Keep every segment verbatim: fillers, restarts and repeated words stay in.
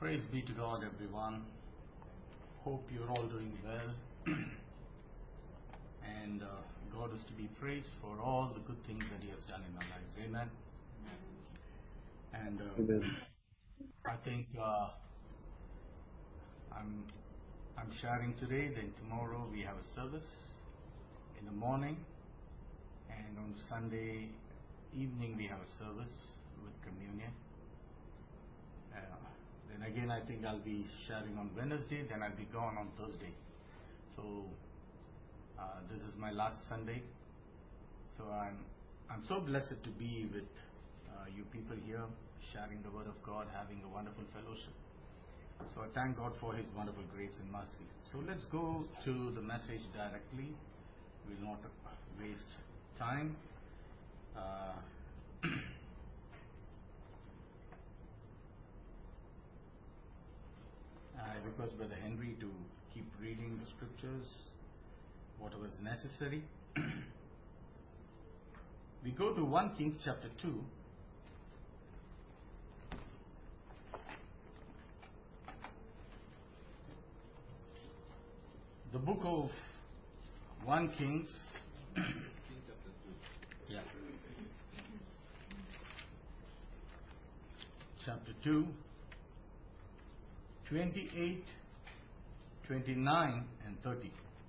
Praise be to God, everyone. Hope you're all doing well. and uh, God is to be praised for all the good things that He has done in our lives. Amen. And uh, Amen. I think uh, I'm I'm sharing today. Then tomorrow we have a service in the morning, and on Sunday evening we have a service with communion. Uh, then again, I think I'll be sharing on Wednesday. Then I'll be gone on Thursday. So uh, this is my last Sunday. So I'm I'm so blessed to be with uh, you people here, sharing the Word of God, having a wonderful fellowship. So I thank God for His wonderful grace and mercy. So let's go to the message directly. We'll not waste time. Uh, I request Brother Henry to keep reading the scriptures, whatever is necessary. We go to First Kings chapter two. The book of First Kings. yeah. Chapter two. twenty-eight, twenty-nine, and thirty.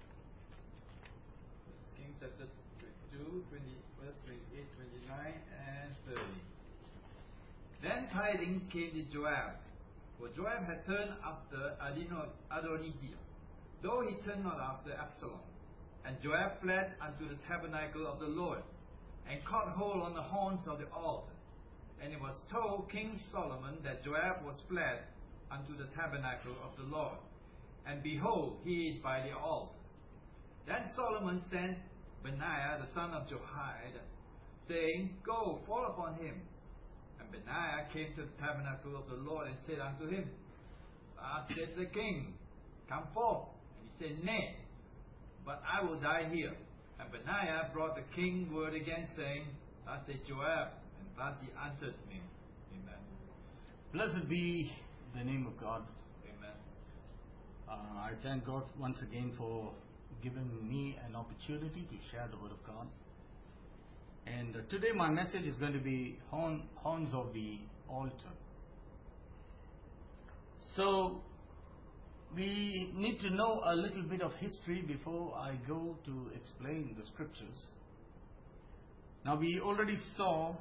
First Kings chapter two, twenty, verse twenty-eight, twenty-nine, and thirty. Then tidings came to Joab, for Joab had turned after Adonijah, though he turned not after Absalom. And Joab fled unto the tabernacle of the Lord, and caught hold on the horns of the altar. And it was told King Solomon that Joab was fled unto the tabernacle of the Lord, and behold, he is by the altar. Then Solomon sent Benaiah the son of Jehoiada, saying, Go, fall upon him. And Benaiah came to the tabernacle of the Lord, and said unto him, Thus said the king, Come forth. And he said, Nay, but I will die here. And Benaiah brought the king word again, saying, Thus said Joab, and thus he answered me. Amen. Blessed be the name of God. Amen. Uh, I thank God once again for giving me an opportunity to share the Word of God. And uh, today my message is going to be horn, horns of the altar. So we need to know a little bit of history before I go to explain the scriptures. Now we already saw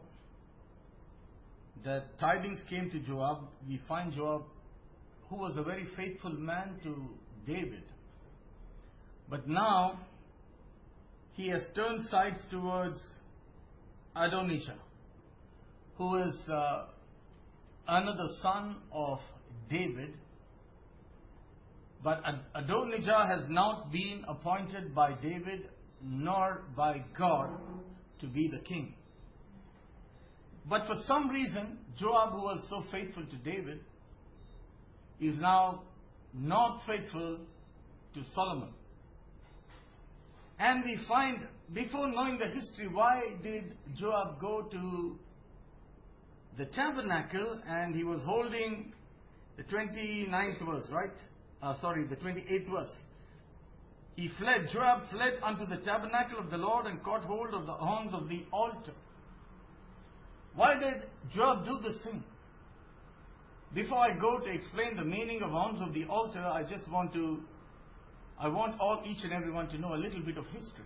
that tidings came to Joab. We find Joab, who was a very faithful man to David. But now, he has turned sides towards Adonijah, who is uh, another son of David. But Adonijah has not been appointed by David nor by God to be the king. But for some reason, Joab, who was so faithful to David, is now not faithful to Solomon. And we find, before knowing the history, why did Joab go to the tabernacle and he was holding the twenty-ninth verse, right? Uh, sorry, the twenty-eighth verse. He fled, Joab fled unto the tabernacle of the Lord and caught hold of the horns of the altar. Why did Joab do this thing? Before I go to explain the meaning of horns of the altar, I just want to, I want all, each and everyone to know a little bit of history.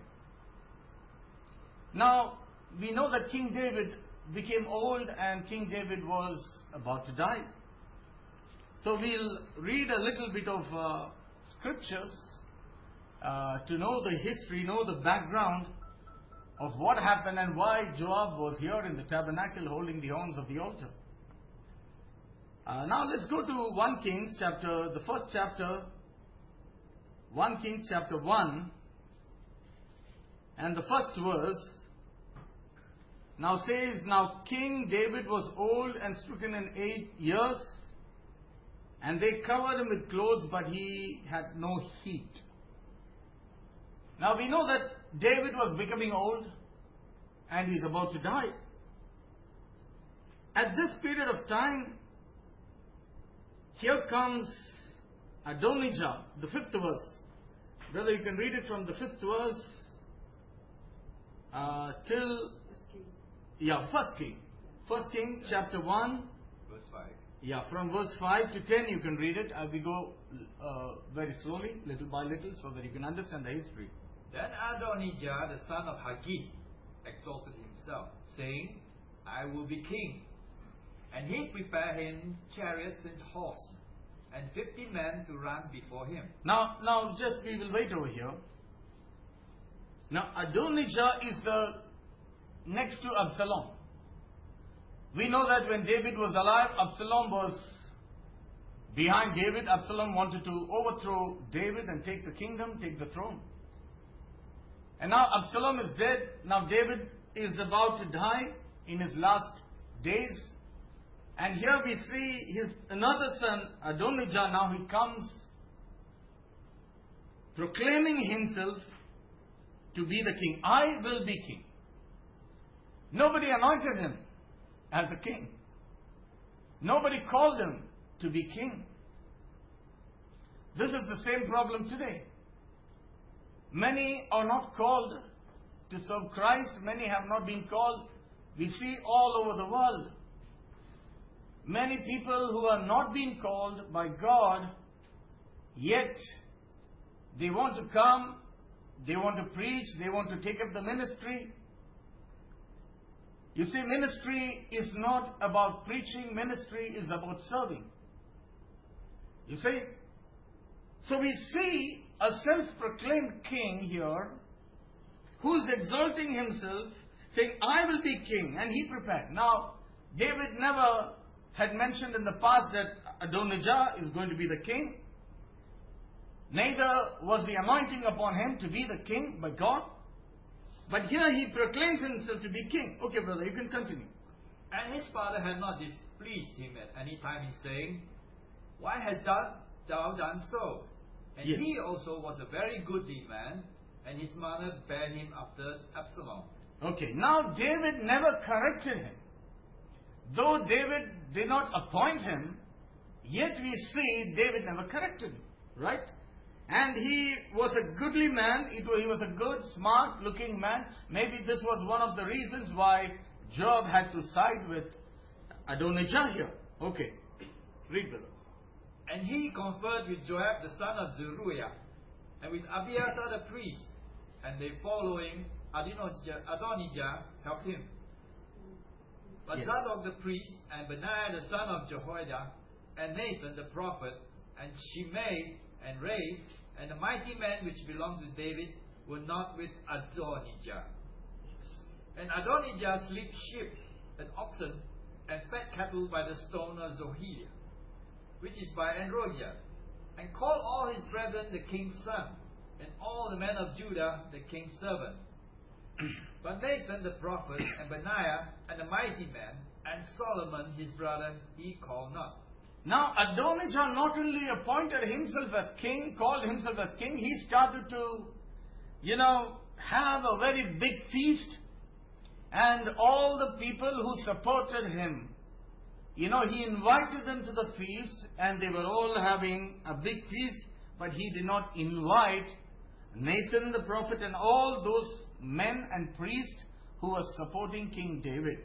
Now, we know that King David became old and King David was about to die. So we'll read a little bit of uh, scriptures uh, to know the history, know the background of what happened and why Joab was here in the tabernacle holding the horns of the altar. Uh, now let's go to First Kings chapter, the first chapter, First Kings chapter one, and the first verse. Now says, Now King David was old and stricken in eight years, and they covered him with clothes, but he had no heat. Now we know that David was becoming old and he's about to die. At this period of time, here comes Adonijah, the fifth verse. Brother, you can read it from the fifth verse uh, till, yeah, First King. First King, chapter one. Verse five. Yeah, from verse five to ten you can read it. Uh, we go uh, very slowly, little by little, so that you can understand the history. Then Adonijah, the son of Haggith, exalted himself, saying, I will be king. And he prepared him chariots and horsemen, and fifty men to run before him. Now, now just we will wait over here. Now, Adonijah is the next to Absalom. We know that when David was alive, Absalom was behind David. Absalom wanted to overthrow David and take the kingdom, take the throne. And now Absalom is dead. Now David is about to die in his last days. And here we see his another son, Adonijah. Now he comes proclaiming himself to be the king. I will be king. Nobody anointed him as a king. Nobody called him to be king. This is the same problem today. Many are not called to serve Christ. Many have not been called. We see all over the world many people who are not being called by God, yet they want to come, they want to preach, they want to take up the ministry. You see, ministry is not about preaching, ministry is about serving. You see? So we see a self-proclaimed king here who is exalting himself, saying, I will be king, and he prepared. Now, David never had mentioned in the past that Adonijah is going to be the king. Neither was the anointing upon him to be the king by God. But here he proclaims himself to be king. Okay, brother, you can continue. And his father had not displeased him at any time in saying, Why hast thou, thou done so? And Yes. he also was a very goodly man, and his mother bare him after Absalom. Okay, now David never corrected him. Though David did not appoint him, yet we see David never corrected him. Right? And he was a goodly man. It was, he was a good, smart looking man. Maybe this was one of the reasons why Joab had to side with Adonijah here. Okay. Read, brother. And he conferred with Joab the son of Zeruiah, and with Abiathar the priest, and they following Adonijah, Adonijah helped him. But Yes. Zadok the priest, and Benaiah the son of Jehoiada, and Nathan the prophet, and Shimei, and Ray, and the mighty men which belonged to David were not with Adonijah. And Adonijah sleep sheep and oxen, and fed cattle by the stone of Zohelia, which is by Enrogel, and called all his brethren the king's son, and all the men of Judah the king's servant. But Nathan the prophet, and Benaiah, and the mighty men, and Solomon his brother, he called not. Now Adonijah not only appointed himself as king, called himself as king, he started to, you know, have a very big feast. And all the people who supported him, you know, he invited them to the feast, and they were all having a big feast, but he did not invite Nathan the prophet and all those men and priests who were supporting King David.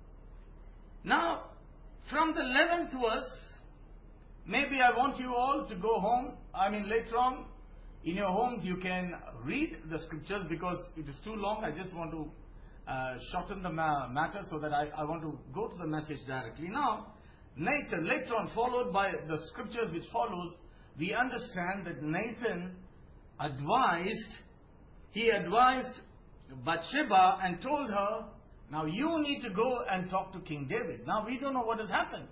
Now, from the eleventh verse, maybe I want you all to go home. I mean, later on, in your homes, you can read the scriptures because it is too long. I just want to uh, shorten the ma- matter so that I, I want to go to the message directly. Now, Nathan, later on, followed by the scriptures which follows, we understand that Nathan advised, he advised Bathsheba and told her, now you need to go and talk to King David. Now we don't know what has happened.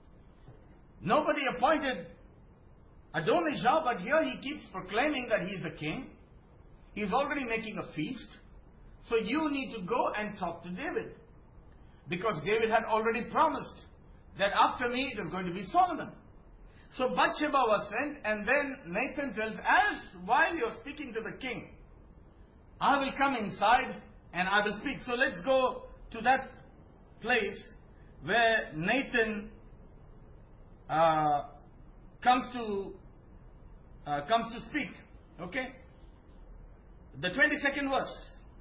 Nobody appointed Adonijah, but here he keeps proclaiming that he is a king. He's already making a feast. So you need to go and talk to David. Because David had already promised that after me it is going to be Solomon. So Bathsheba was sent, and then Nathan tells, as while you're speaking to the king, I will come inside and I will speak. So let's go to that place where Nathan uh, comes to uh, comes to speak. Okay? The twenty-second verse.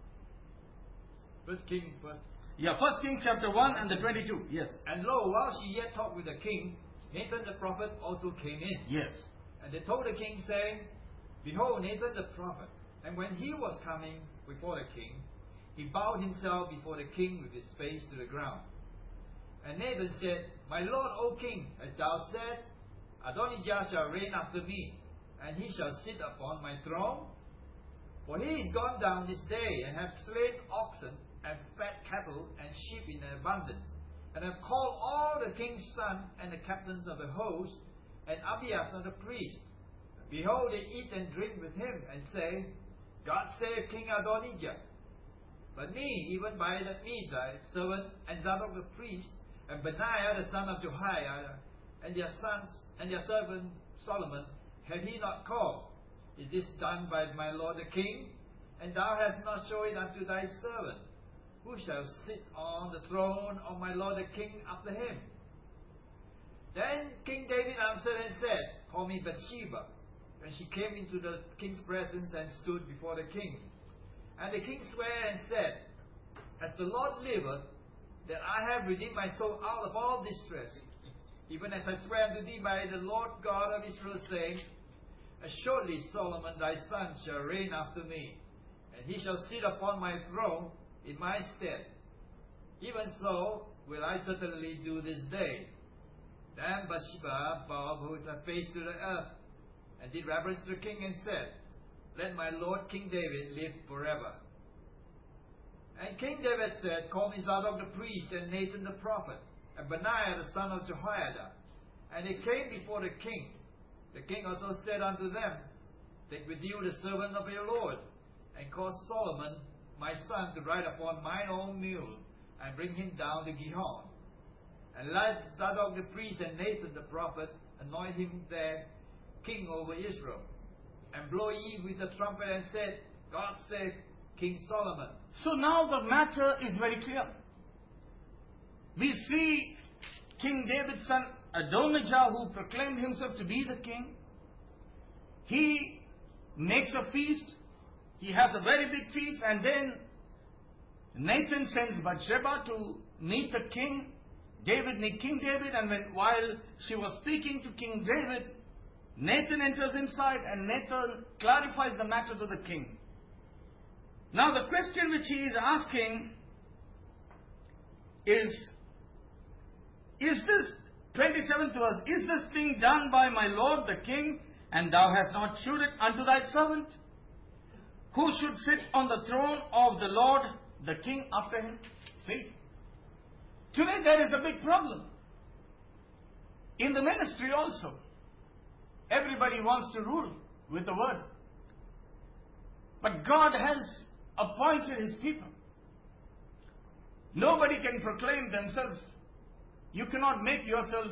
First King, first. Yeah, First King chapter one and the twenty-two. Yes. And lo, while she yet talked with the king, Nathan the prophet also came in. Yes. And they told the king, saying, Behold, Nathan the prophet. And when he was coming before the king, he bowed himself before the king with his face to the ground. And Nathan said, My lord, O king, as thou said, Adonijah shall reign after me, and he shall sit upon my throne. For he is gone down this day, and hath slain oxen, and fat cattle, and sheep in abundance, and have called all the king's sons, and the captains of the host, and Abiathar the priest. Behold, they eat and drink with him, and say, God save King Adonijah. But me, even by the me thy servant, and Zadok the priest, and Benaiah the son of Jehoiada, and their sons, and their servant Solomon, have he not called? Is this done by my lord the king? And thou hast not shown it unto thy servant. Who shall sit on the throne of my lord the king after him? Then King David answered and said, Call me Bathsheba. And she came into the king's presence and stood before the king. And the king sware and said, As the Lord liveth, that I have redeemed my soul out of all distress, even as I swear unto thee by the Lord God of Israel, saying, Assuredly Solomon thy son shall reign after me, and he shall sit upon my throne in my stead. Even so will I certainly do this day. Then Bathsheba bowed with her face to the earth, and did reverence to the king, and said, Let my lord King David live forever. And King David said, Call me Zadok the priest, and Nathan the prophet, and Benaiah the son of Jehoiada. And they came before the king. The king also said unto them, Take with you the servant of your lord, and cause Solomon my son to ride upon mine own mule, and bring him down to Gihon. And let Zadok the priest and Nathan the prophet anoint him there king over Israel. And blow ye with the trumpet, and said, God save King Solomon. So now the matter is very clear. We see King David's son Adonijah, who proclaimed himself to be the king. He makes a feast. He has a very big feast, and then Nathan sends Bathsheba to meet the king. David meet King David, and when while she was speaking to King David, Nathan enters inside, and Nathan clarifies the matter to the king. Now the question which he is asking is, is this, twenty-seventh verse, is this thing done by my lord the king, and thou hast not shewed it unto thy servant? Who should sit on the throne of the Lord the king after him? See? Today there is a big problem. In the ministry also. Everybody wants to rule with the word. But God has appointed his people. Nobody can proclaim themselves. You cannot make yourself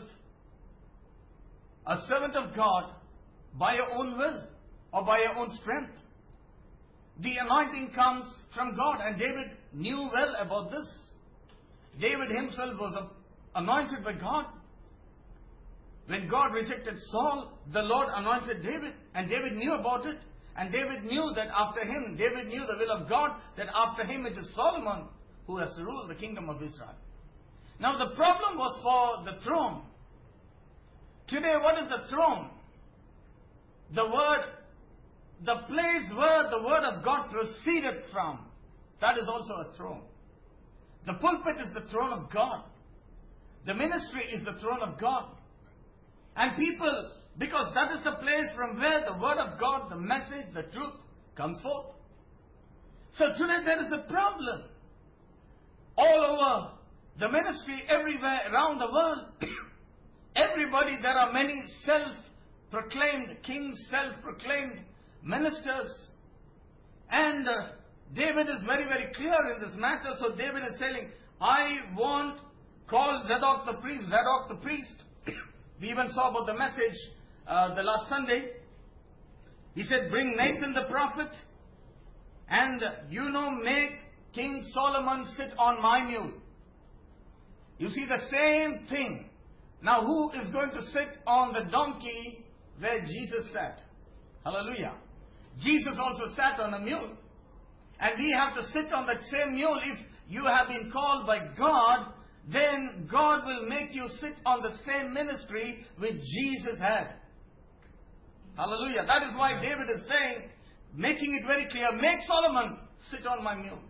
a servant of God by your own will or by your own strength. The anointing comes from God, and David knew well about this. David himself was anointed by God. When God rejected Saul, the Lord anointed David, and David knew about it. And David knew that after him, David knew the will of God, that after him it is Solomon who has to rule the kingdom of Israel. Now the problem was for the throne. Today, what is the throne? The word, the place where the word of God proceeded from, that is also a throne. The pulpit is the throne of God. The ministry is the throne of God. And people, because that is the place from where the word of God, the message, the truth comes forth. So today there is a problem. All over the ministry, everywhere around the world, everybody, there are many self-proclaimed kings, self-proclaimed ministers. And uh, David is very, very clear in this matter. So David is saying, I want, call Zadok the priest, Zadok the priest. We even saw about the message uh, the last Sunday. He said, bring Nathan the prophet, and you know, make King Solomon sit on my mule. You see the same thing. Now who is going to sit on the donkey where Jesus sat. Hallelujah. Jesus also sat on a mule. And we have to sit on that same mule. If you have been called by God, then God will make you sit on the same ministry which Jesus had. Hallelujah. That is why David is saying, making it very clear, make Solomon sit on my mule.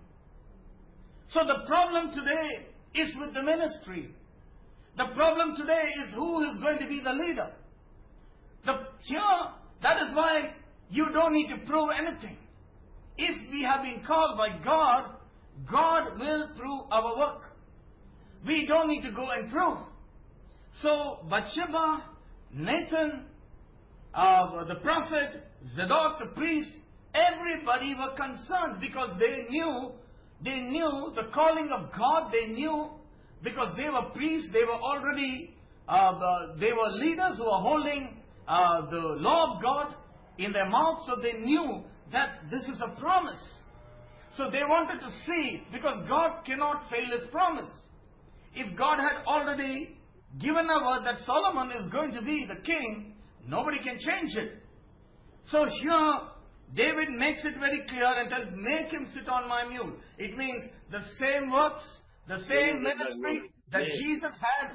So the problem today is with the ministry. The problem today is who is going to be the leader. The, here, that is why you don't need to prove anything. If we have been called by God, God will prove our work. We don't need to go and prove. So Bathsheba, Nathan, uh, the prophet, Zadok the priest, everybody were concerned because they knew, they knew the calling of God. They knew because they were priests. They were already, uh, the, they were leaders who were holding uh, the law of God in their mouth. So they knew that this is a promise. So they wanted to see, because God cannot fail His promise. If God had already given a word that Solomon is going to be the king, nobody can change it. So here, David makes it very clear and tells, make him sit on my mule. It means the same works, the same ministry that Jesus had.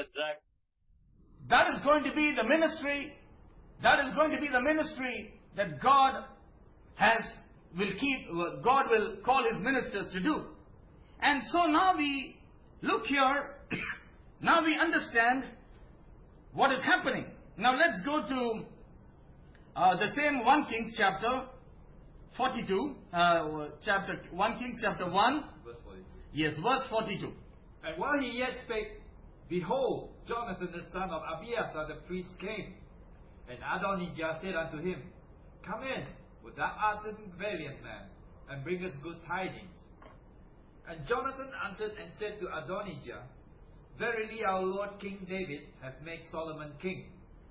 That is going to be the ministry, that is going to be the ministry that God has, will keep, God will call His ministers to do. And so now we look here, now we understand what is happening. Now let's go to uh, the same First Kings chapter forty-two, uh, chapter First Kings chapter one. Verse forty-two. Yes, verse forty-two. And while he yet spake, behold, Jonathan the son of Abiathar the priest came. And Adonijah said unto him, Come in, for thou art a valiant man, and bring us good tidings. And Jonathan answered and said to Adonijah, Verily our Lord King David hath made Solomon king.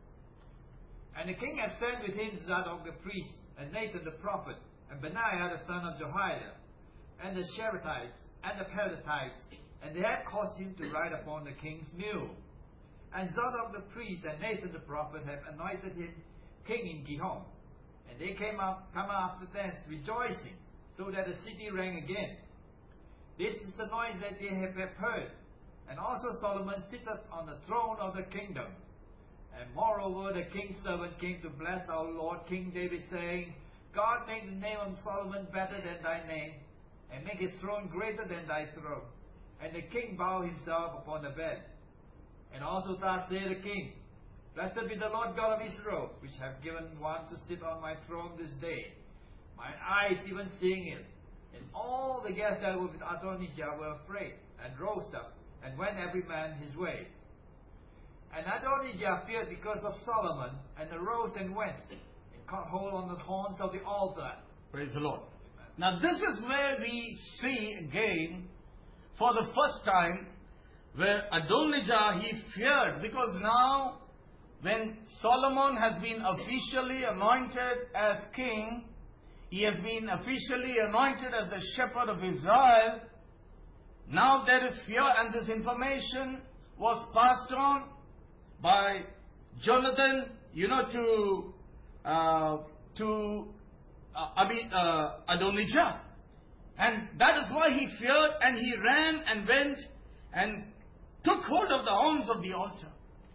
And the king hath sent with him Zadok the priest, and Nathan the prophet, and Benaiah the son of Jehoiada, and the Sherethites, and the Pelethites, and they had caused him to ride upon the king's mule. And Zadok the priest and Nathan the prophet have anointed him king in Gihon. And they came up, come after thence rejoicing, so that the city rang again. This is the noise that they have heard. And also Solomon sitteth on the throne of the kingdom. And moreover the king's servant came to bless our Lord King David, saying, God make the name of Solomon better than thy name, and make his throne greater than thy throne. And the king bowed himself upon the bed. And also thus said the king, Blessed be the Lord God of Israel, which hath given one to sit on my throne this day. Mine eyes even seeing it. And all the guests that were with Adonijah were afraid, and rose up, and went every man his way. And Adonijah feared because of Solomon, and arose and went, and caught hold on the horns of the altar. Praise the Lord. Now this is where we see again, for the first time, where Adonijah, he feared, because now, when Solomon has been officially anointed as king, he has been officially anointed as the shepherd of Israel. Now there is fear, and this information was passed on by Jonathan, you know, to uh, to uh, Abi, uh, Adonijah. And that is why he feared, and he ran and went and took hold of the horns of the altar.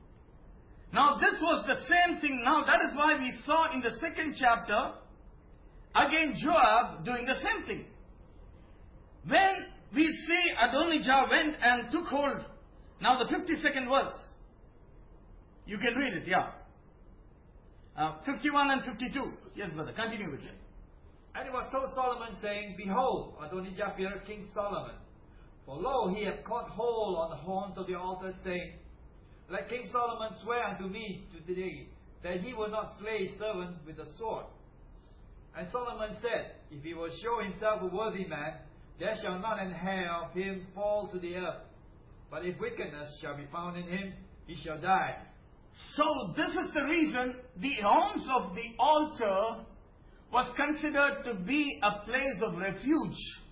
Now this was the same thing. Now that is why we saw in the second chapter, again Joab doing the same thing. When we see Adonijah went and took hold. Now the fifty-second verse. You can read it, yeah. Uh, fifty-one and fifty-two. Yes, brother, continue with it. And it was told Solomon, saying, Behold, Adonijah feared King Solomon. For lo, he hath caught hold on the horns of the altar, saying, Let King Solomon swear unto me today, that he will not slay his servant with the sword. And Solomon said, If he will show himself a worthy man, there shall not an hair of him fall to the earth. But if wickedness shall be found in him, he shall die. So this is the reason the horns of the altar was considered to be a place of refuge.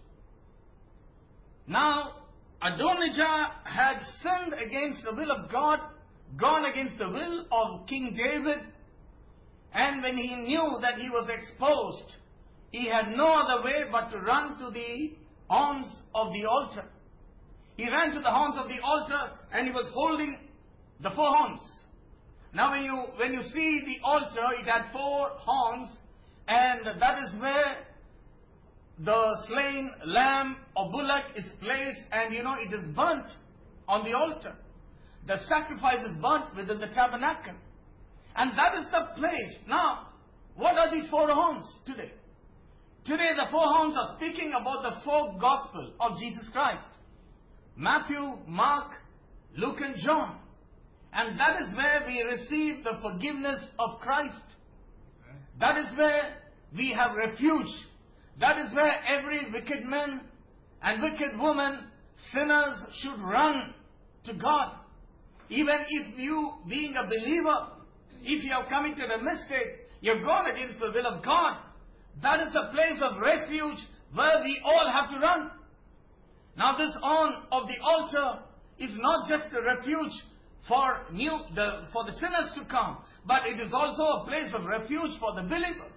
Now, Adonijah had sinned against the will of God, gone against the will of King David, And when he knew that he was exposed, he had no other way but to run to the horns of the altar. He ran to the horns of the altar and he was holding the four horns. Now when you, when you see the altar, it had four horns, and that is where the slain lamb or bullock is placed, and you know it is burnt on the altar. The sacrifice is burnt within the tabernacle. And that is the place. Now, what are these four horns today? Today the four horns are speaking about the four Gospels of Jesus Christ. Matthew, Mark, Luke and John. And that is where we receive the forgiveness of Christ. That is where we have refuge. That is where every wicked man and wicked woman, sinners, should run to God. Even if you, being a believer, if you have committed a mistake, you have gone against the will of God, that is a place of refuge where we all have to run. Now this horn of the altar is not just a refuge for new, the, for the sinners to come, but it is also a place of refuge for the believers.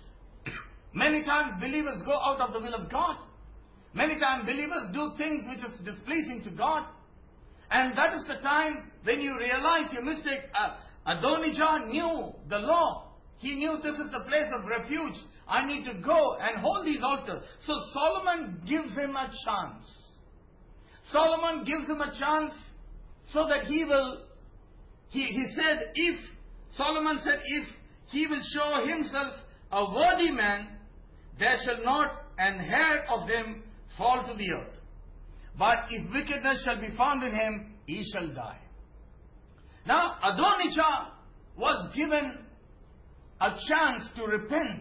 Many times believers go out of the will of God. Many times believers do things which is displeasing to God. And that is the time when you realize your mistake. Uh, Adonijah knew the law. He knew this is the place of refuge. I need to go and hold these altars. So Solomon gives him a chance. Solomon gives him a chance so that he will, he, he said, if, Solomon said, if he will show himself a worthy man, there shall not an hair of him fall to the earth. But if wickedness shall be found in him, he shall die. Now, Adonijah was given a chance to repent.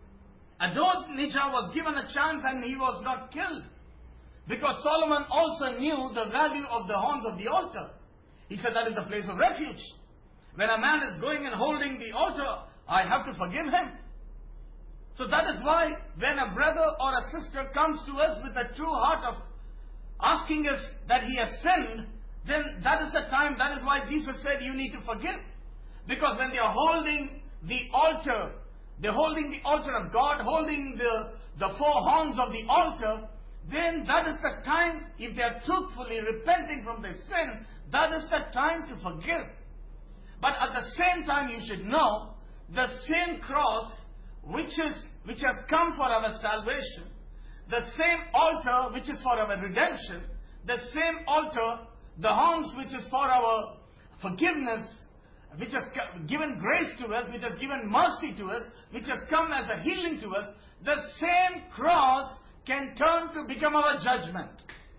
Adonijah was given a chance and he was not killed. Because Solomon also knew the value of the horns of the altar. He said that is the place of refuge. When a man is going and holding the altar, I have to forgive him. So that is why when a brother or a sister comes to us with a true heart of asking us that he has sinned, then that is the time, that is why Jesus said you need to forgive. Because when they are holding the altar, they're holding the altar of God, holding the, the four horns of the altar, then that is the time, if they are truthfully repenting from their sin, that is the time to forgive. But at the same time you should know, the same cross which is which has come for our salvation, the same altar which is for our redemption, the same altar, the horns which is for our forgiveness, which has given grace to us, which has given mercy to us, which has come as a healing to us, the same cross can turn to become our judgment.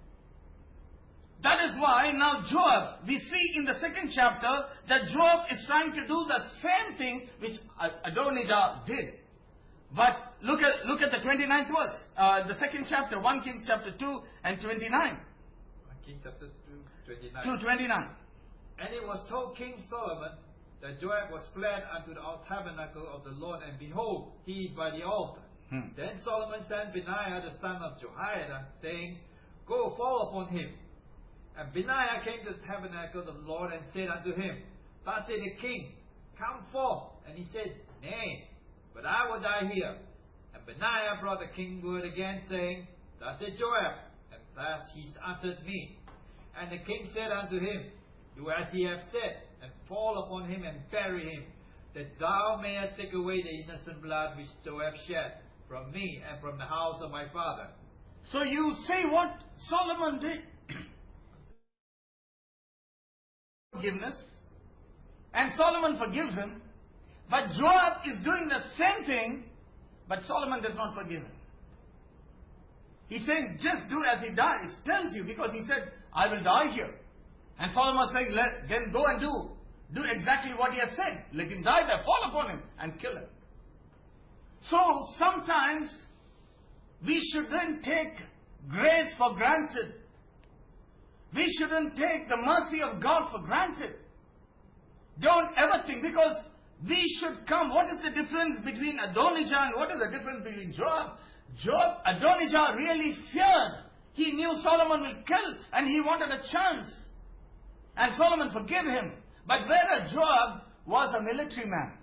That is why now Joab, we see in the second chapter that Joab is trying to do the same thing which Adonijah did. But look at look at the twenty-ninth verse, uh, the second chapter, First Kings chapter two and twenty-nine. First Kings chapter two, twenty-nine. two twenty-nine. And it was told King Solomon that Joab was fled unto the tabernacle of the Lord, and behold, he is by the altar. Hmm. Then Solomon sent Benaiah the son of Jehoiada, saying, Go, fall upon him. And Benaiah came to the tabernacle of the Lord and said unto him, Thus said the king, Come forth. And he said, Nay, but I will die here. And Benaiah brought the king word again, saying, Thus said Joab, and thus he uttered me. And the king said unto him, Do as he hath said, and fall upon him and bury him, that thou mayest take away the innocent blood which thou hast shed from me and from the house of my father. So you say what Solomon did. Forgiveness. And Solomon forgives him. But Joab is doing the same thing, but Solomon does not forgive him. He's saying, just do as he dies. Tells you, because he said, I will die here. And Solomon is saying, Let, then go and do. Do exactly what he has said. Let him die there, fall upon him, and kill him. So, sometimes, we shouldn't take grace for granted. We shouldn't take the mercy of God for granted. Don't ever think, because we should come. What is the difference between Adonijah and what is the difference between Joab? Joab, Adonijah really feared. He knew Solomon will kill and he wanted a chance. And Solomon forgave him. But whereas Joab was a military man.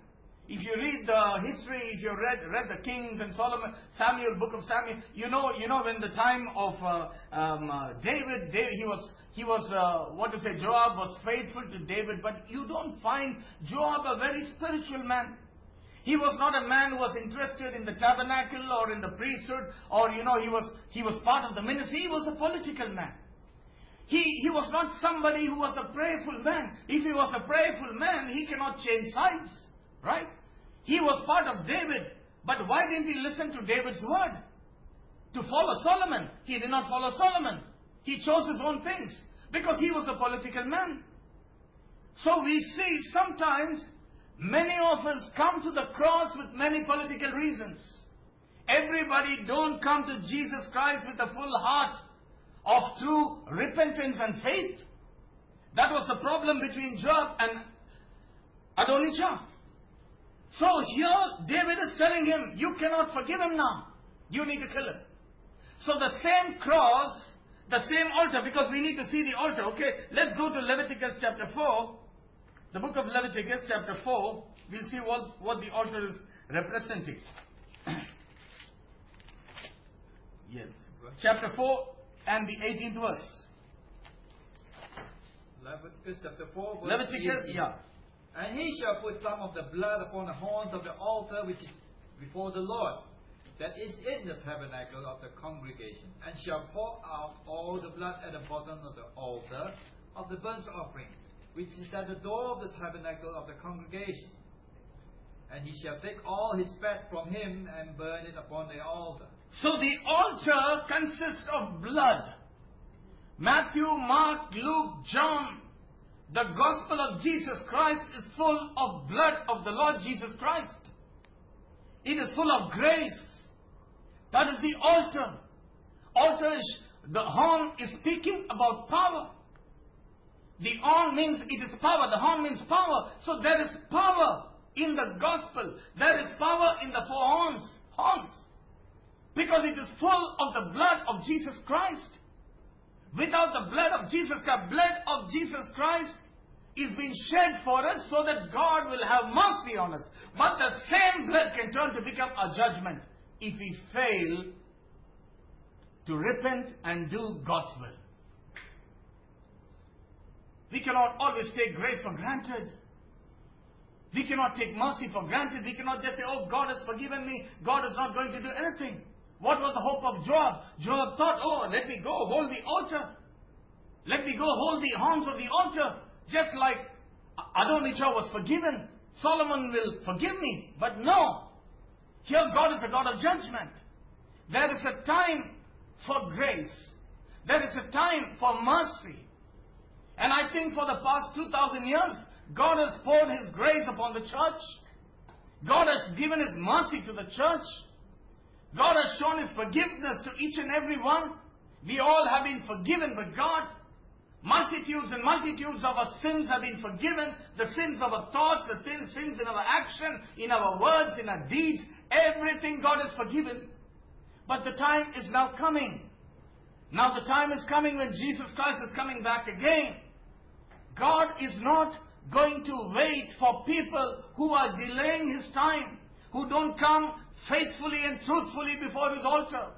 If you read the history, if you read read the Kings and Solomon, Samuel, book of Samuel, you know, you know when the time of uh, um, uh, David, David, he was he was uh, what to say, Joab was faithful to David, but you don't find Joab a very spiritual man. He was not a man who was interested in the tabernacle or in the priesthood, or you know, he was he was part of the ministry. He was a political man. He, he was not somebody who was a prayerful man. If he was a prayerful man, he cannot change sides. Right? He was part of David. But why didn't he listen to David's word? To follow Solomon. He did not follow Solomon. He chose his own things. Because he was a political man. So we see sometimes many of us come to the cross with many political reasons. Everybody don't come to Jesus Christ with a full heart of true repentance and faith. That was the problem between Joab and Adonijah. So here David is telling him, you cannot forgive him now. You need to kill him. So the same cross, the same altar, because we need to see the altar. Okay, let's go to Leviticus chapter four. The book of Leviticus chapter four. We'll see what, what the altar is representing. Yes. Chapter four. And the eighteenth verse. Leviticus chapter four, verse Leviticus, eighteen. yeah. And he shall put some of the blood upon the horns of the altar which is before the Lord, that is in the tabernacle of the congregation, and shall pour out all the blood at the bottom of the altar of the burnt offering, which is at the door of the tabernacle of the congregation. And he shall take all his fat from him and burn it upon the altar. So the altar consists of blood. Matthew, Mark, Luke, John, the gospel of Jesus Christ is full of blood of the Lord Jesus Christ. It is full of grace. That is the altar. Altar is, the horn is speaking about power. The horn means it is power. The horn means power. So there is power in the gospel. There is power in the four horns. Horns. Because it is full of the blood of Jesus Christ. Without the blood of Jesus Christ, blood of Jesus Christ is being shed for us so that God will have mercy on us. But the same blood can turn to become a judgment if we fail to repent and do God's will. We cannot always take grace for granted. We cannot take mercy for granted. We cannot just say, oh, God has forgiven me. God is not going to do anything. What was the hope of Joab? Joab thought, oh, let me go hold the altar. Let me go hold the horns of the altar. Just like Adonijah was forgiven. Solomon will forgive me. But no. Here God is a God of judgment. There is a time for grace. There is a time for mercy. And I think for the past two thousand years, God has poured His grace upon the church. God has given His mercy to the church. God has shown His forgiveness to each and every one. We all have been forgiven by God. Multitudes and multitudes of our sins have been forgiven. The sins of our thoughts, the sins in our action, in our words, in our deeds. Everything God has forgiven. But the time is now coming. Now the time is coming when Jesus Christ is coming back again. God is not going to wait for people who are delaying His time, who don't come faithfully and truthfully before His altar.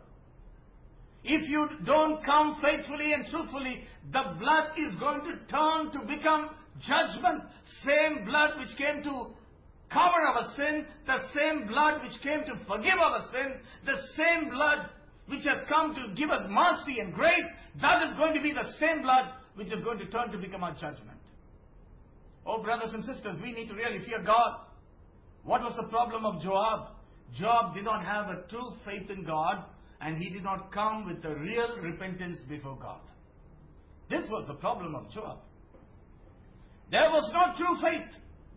If you don't come faithfully and truthfully, the blood is going to turn to become judgment. Same blood which came to cover our sin, the same blood which came to forgive our sin, the same blood which has come to give us mercy and grace, that is going to be the same blood which is going to turn to become our judgment. Oh, brothers and sisters, we need to really fear God. What was the problem of Joab? Joab did not have a true faith in God, and he did not come with a real repentance before God. This was the problem of Joab. There was no true faith.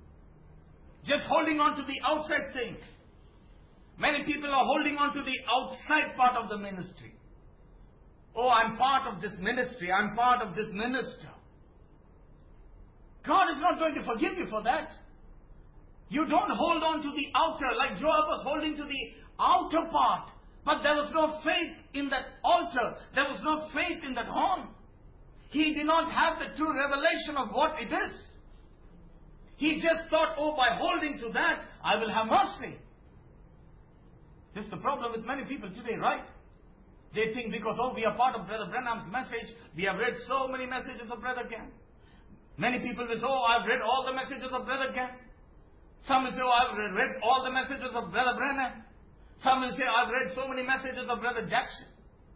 Just holding on to the outside thing. Many people are holding on to the outside part of the ministry. Oh, I'm part of this ministry. I'm part of this minister. God is not going to forgive you for that. You don't hold on to the outer like Joab was holding to the outer part. But there was no faith in that altar. There was no faith in that horn. He did not have the true revelation of what it is. He just thought, oh, by holding to that, I will have mercy. This is the problem with many people today, right? They think because, oh, we are part of Brother Branham's message, we have read so many messages of Brother Ken. Many people will say, oh, I've read all the messages of Brother Ken. Some will say, oh, I've read all the messages of Brother Branham. Some will say, I've read so many messages of Brother Jackson.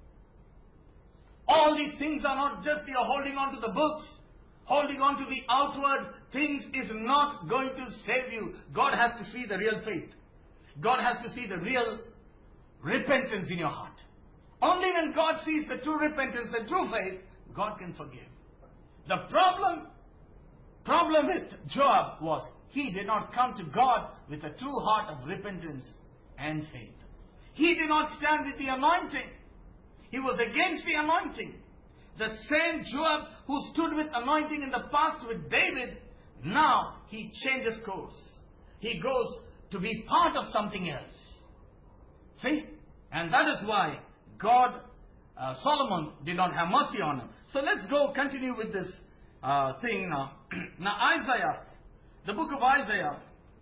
All these things are not just you're holding on to the books. Holding on to the outward things is not going to save you. God has to see the real faith. God has to see the real repentance in your heart. Only when God sees the true repentance and true faith, God can forgive. The problem, problem with Joab was he did not come to God with a true heart of repentance and faith. He did not stand with the anointing. He was against the anointing. The same Joab who stood with anointing in the past with David, now he changes course. He goes to be part of something else. See? And that is why God, uh, Solomon did not have mercy on him. So let's go continue with this uh, thing now. Now Isaiah, the book of Isaiah,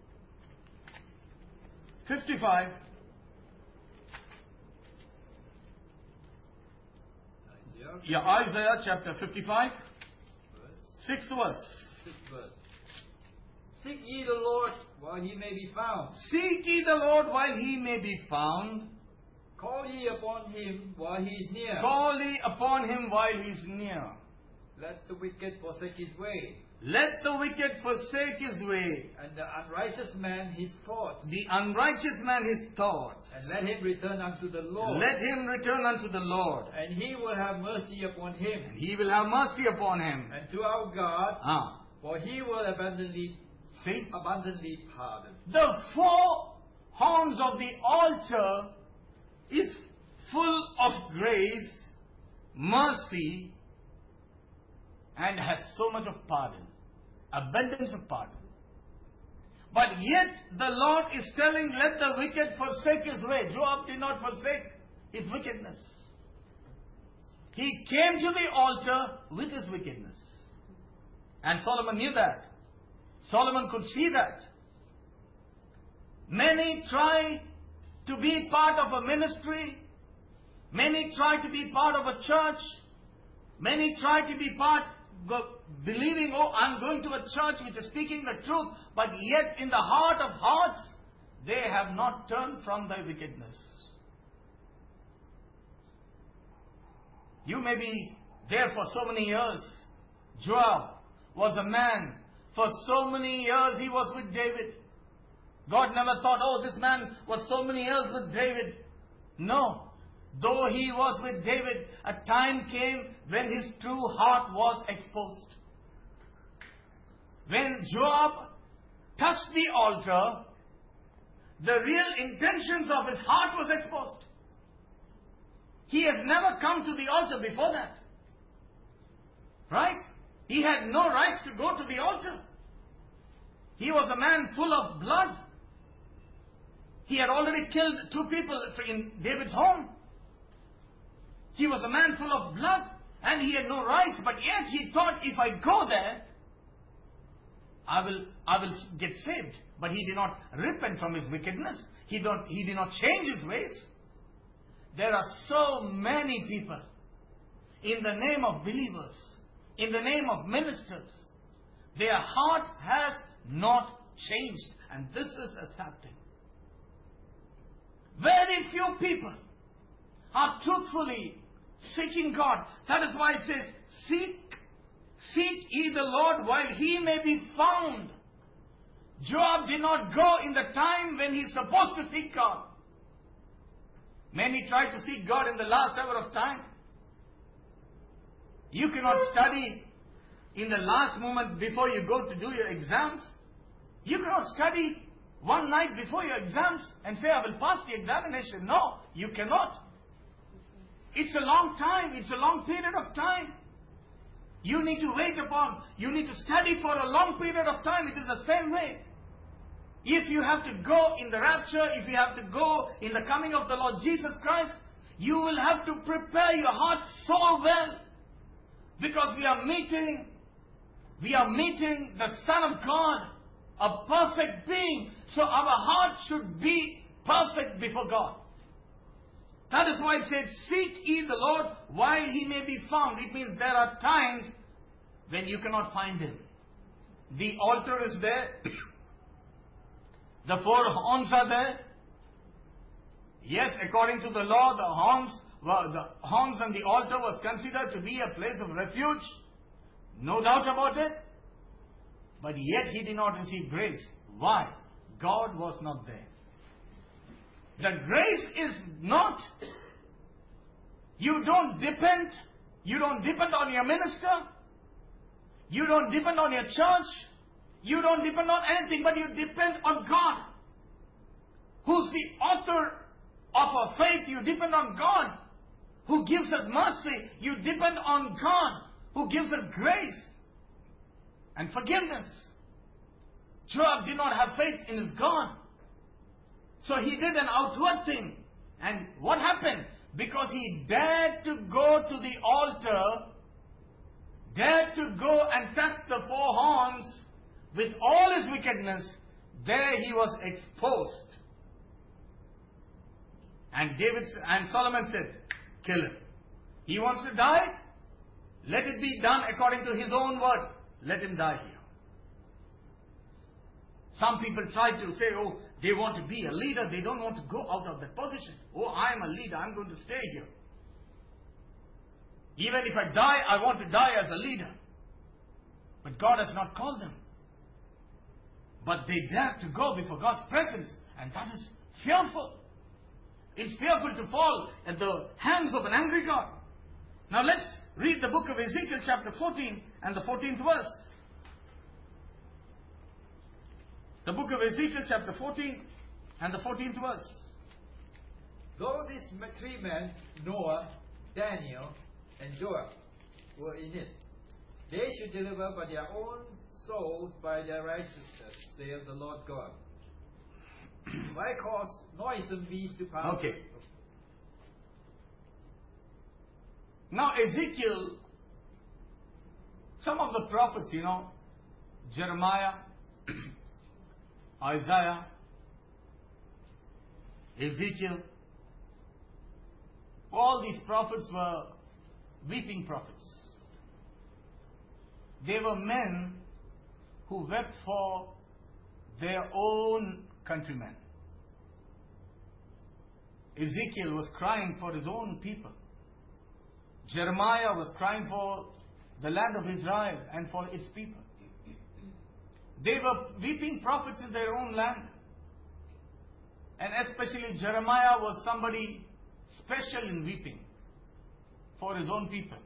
fifty-five. Isaiah, Yeah, Isaiah chapter fifty-five, verse, sixth verse. sixth verse. Seek ye the Lord while he may be found. Seek ye the Lord while he may be found. Call ye upon him while he is near. Call ye upon him while he is near. Let the wicked forsake his way, Let the wicked forsake his way, and the unrighteous man his thoughts. the unrighteous man his thoughts. And let him return unto the Lord. Let him return unto the Lord, And he will have mercy upon him. and he will have mercy upon him. And to our God, Ah, for he will abundantly, see? abundantly pardon. The four horns of the altar is full of grace, mercy, and has so much of pardon, abundance of pardon. But yet the Lord is telling, let the wicked forsake his way. Joab did not forsake his wickedness. He came to the altar with his wickedness. And Solomon knew that. Solomon could see that. Many try to be part of a ministry. Many try to be part of a church. Many try to be part, go, believing, oh, I'm going to a church which is speaking the truth. But yet in the heart of hearts, they have not turned from their wickedness. You may be there for so many years. Joab was a man. For so many years he was with David. God never thought, oh, this man was so many years with David. No. Though he was with David, a time came when his true heart was exposed. When Joab touched the altar, the real intentions of his heart was exposed. He has never come to the altar before that. Right? He had no right to go to the altar. He was a man full of blood. He had already killed two people in David's home. He was a man full of blood and he had no rights, but yet he thought, if I go there, I will, I will get saved. But he did not repent from his wickedness. He, don't, he did not change his ways. There are so many people in the name of believers, in the name of ministers. Their heart has not changed, and this is a sad thing. Very few people are truthfully seeking God. That is why it says, Seek, seek ye the Lord while he may be found. Joab did not go in the time when he's supposed to seek God. Many try to seek God in the last hour of time. You cannot study in the last moment before you go to do your exams. You cannot study one night before your exams and say, I will pass the examination. No, you cannot. It's a long time. It's a long period of time. You need to wait upon. You need to study for a long period of time. It is the same way. If you have to go in the rapture, if you have to go in the coming of the Lord Jesus Christ, you will have to prepare your heart so well. Because we are meeting, we are meeting the Son of God a perfect being. So our heart should be perfect before God. That is why it says, seek ye the Lord while he may be found. It means there are times when you cannot find him. The altar is there. The four horns are there. Yes, according to the law, the horns, well, the horns and the altar was considered to be a place of refuge. No doubt about it. But yet he did not receive grace. Why? God was not there. The grace is not, you don't depend, you don't depend on your minister, you don't depend on your church, you don't depend on anything, but you depend on God, who's the author of our faith. You depend on God, who gives us mercy. You depend on God, who gives us grace and forgiveness. Joab did not have faith in his God. So he did an outward thing. And what happened? Because he dared to go to the altar, dared to go and touch the four horns with all his wickedness, there he was exposed. And David and Solomon said, kill him. He wants to die? Let it be done according to his own word. Let him die here. Some people try to say, oh, they want to be a leader. They don't want to go out of that position. Oh, I am a leader. I'm going to stay here. Even if I die, I want to die as a leader. But God has not called them. But they dare to go before God's presence. And that is fearful. It's fearful to fall at the hands of an angry God. Now let's read the book of Ezekiel chapter fourteen and the fourteenth verse. The book of Ezekiel chapter fourteen and the fourteenth verse. Though these three men, Noah, Daniel, and Joab, were in it, they should deliver by their own souls by their righteousness, saith the Lord God. Why cause noisome beasts to pass? Okay. Now Ezekiel, some of the prophets, you know, Jeremiah, Isaiah, Ezekiel, all these prophets were weeping prophets. They were men who wept for their own countrymen. Ezekiel was crying for his own people. Jeremiah was crying for the land of Israel and for its people. They were weeping prophets in their own land. And especially Jeremiah was somebody special in weeping for his own people.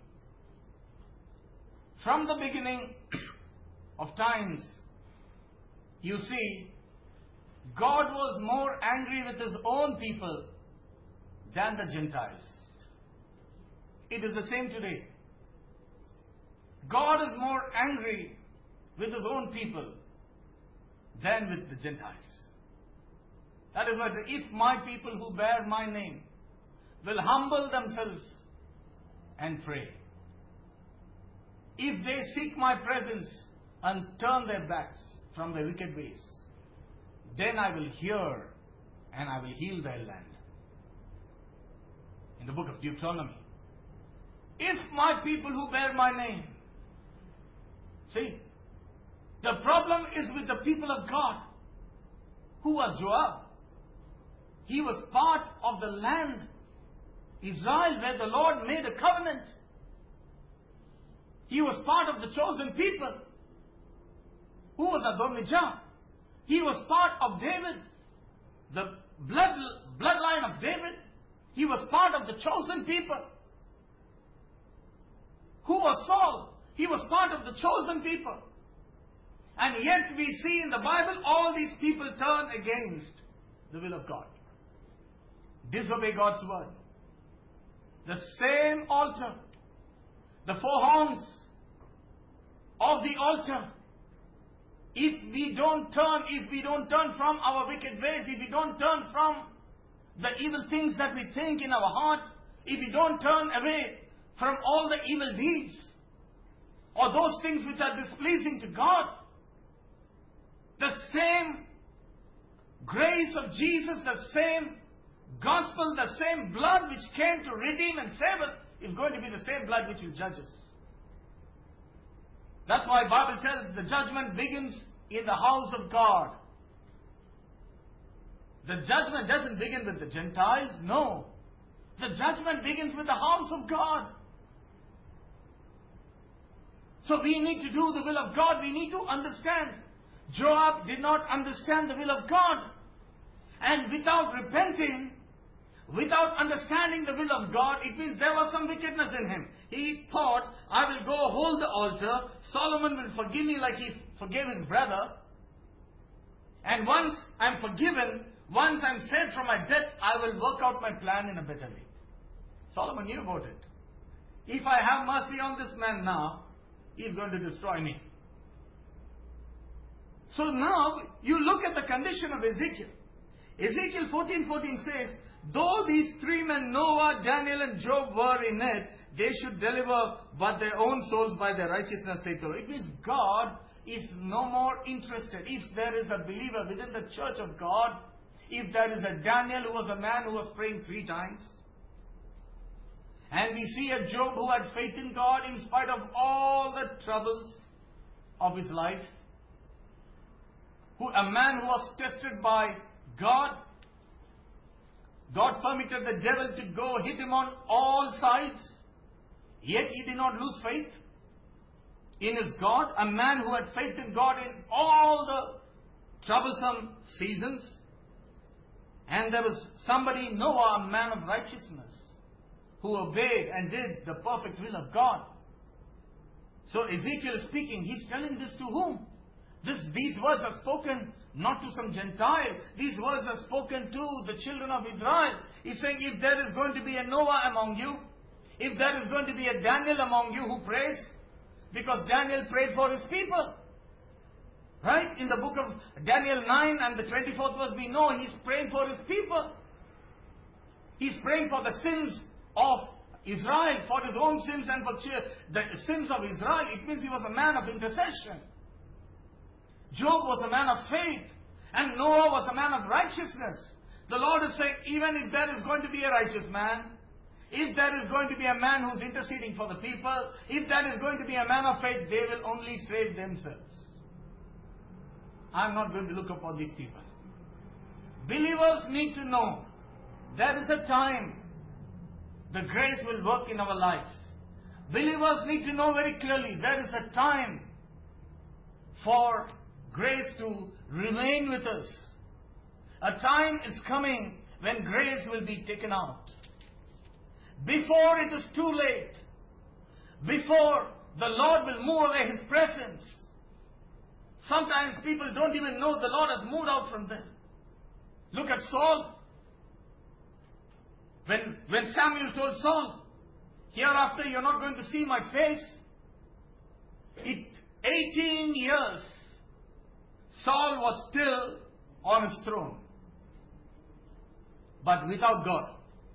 From the beginning of times, you see, God was more angry with his own people than the Gentiles. It is the same today. God is more angry with his own people than with the Gentiles. That is why, if my people who bear my name will humble themselves and pray, if they seek my presence and turn their backs from their wicked ways, then I will hear and I will heal their land. In the book of Deuteronomy. If my people who bear my name. See, the problem is with the people of God. Who was Joab? He was part of the land, Israel, where the Lord made a covenant. He was part of the chosen people. Who was Adonijah? He was part of David, the blood, bloodline of David. He was part of the chosen people. Who was Saul? He was part of the chosen people. And yet we see in the Bible all these people turn against the will of God. Disobey God's word. The same altar, the four horns of the altar, if we don't turn, if we don't turn from our wicked ways, if we don't turn from the evil things that we think in our heart, if we don't turn away from all the evil deeds or those things which are displeasing to God, The same grace of Jesus, the same gospel, the same blood which came to redeem and save us is going to be the same blood which will judge us. That's why the Bible tells the judgment begins in the house of God. The judgment doesn't begin with the Gentiles, no. The judgment begins with the house of God. So we need to do the will of God. We need to understand. Joab did not understand the will of God. And without repenting, without understanding the will of God, it means there was some wickedness in him. He thought, I will go hold the altar. Solomon will forgive me like he forgave his brother. And once I'm forgiven, once I'm saved from my death, I will work out my plan in a better way. Solomon knew about it. If I have mercy on this man now, he's going to destroy me. So now, you look at the condition of Ezekiel. Ezekiel fourteen fourteen says, though these three men, Noah, Daniel and Job, were in it, they should deliver but their own souls by their righteousness, saith the Lord. It means God is no more interested. If there is a believer within the church of God, if there is a Daniel who was a man who was praying three times, and we see a Job who had faith in God in spite of all the troubles of his life, who a man who was tested by God, God permitted the devil to go hit him on all sides, yet he did not lose faith in his God. A man who had faith in God in all the troublesome seasons. And there was somebody, Noah, a man of righteousness, who obeyed and did the perfect will of God. So Ezekiel is speaking. He's telling this to whom? This, these words are spoken not to some Gentile. These words are spoken to the children of Israel. He's saying, if there is going to be a Noah among you, if there is going to be a Daniel among you who prays, because Daniel prayed for his people. Right? In the book of Daniel nine and the twenty-fourth verse, we know he's praying for his people. He's praying for the sins of Israel, for his own sins and for the sins of Israel. It means he was a man of intercession. Job was a man of faith, and Noah was a man of righteousness. The Lord is saying, even if there is going to be a righteous man, if there is going to be a man who's interceding for the people, if there is going to be a man of faith, they will only save themselves. I'm not going to look upon these people. Believers need to know there is a time the grace will work in our lives. Believers need to know very clearly there is a time for grace to remain with us. A time is coming when grace will be taken out. Before it is too late, before the Lord will move away His presence. Sometimes people don't even know the Lord has moved out from them. Look at Saul. When, when Samuel told Saul, hereafter you're not going to see my face. It, eighteen years, Saul was still on his throne. But without God.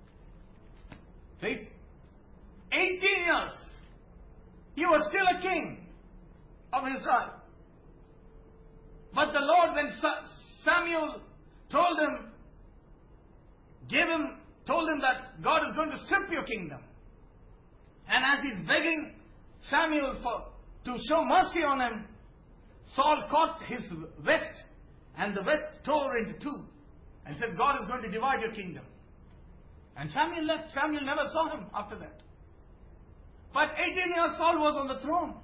See? eighteen years. He was still a king of Israel. But the Lord, when Samuel told him, gave him, told him that God is going to strip your kingdom. And as he's begging Samuel for, to show mercy on him, Saul caught his vest, and the vest tore into two, and said, God is going to divide your kingdom. And Samuel left. Samuel never saw him after that. But eighteen years Saul was on the throne.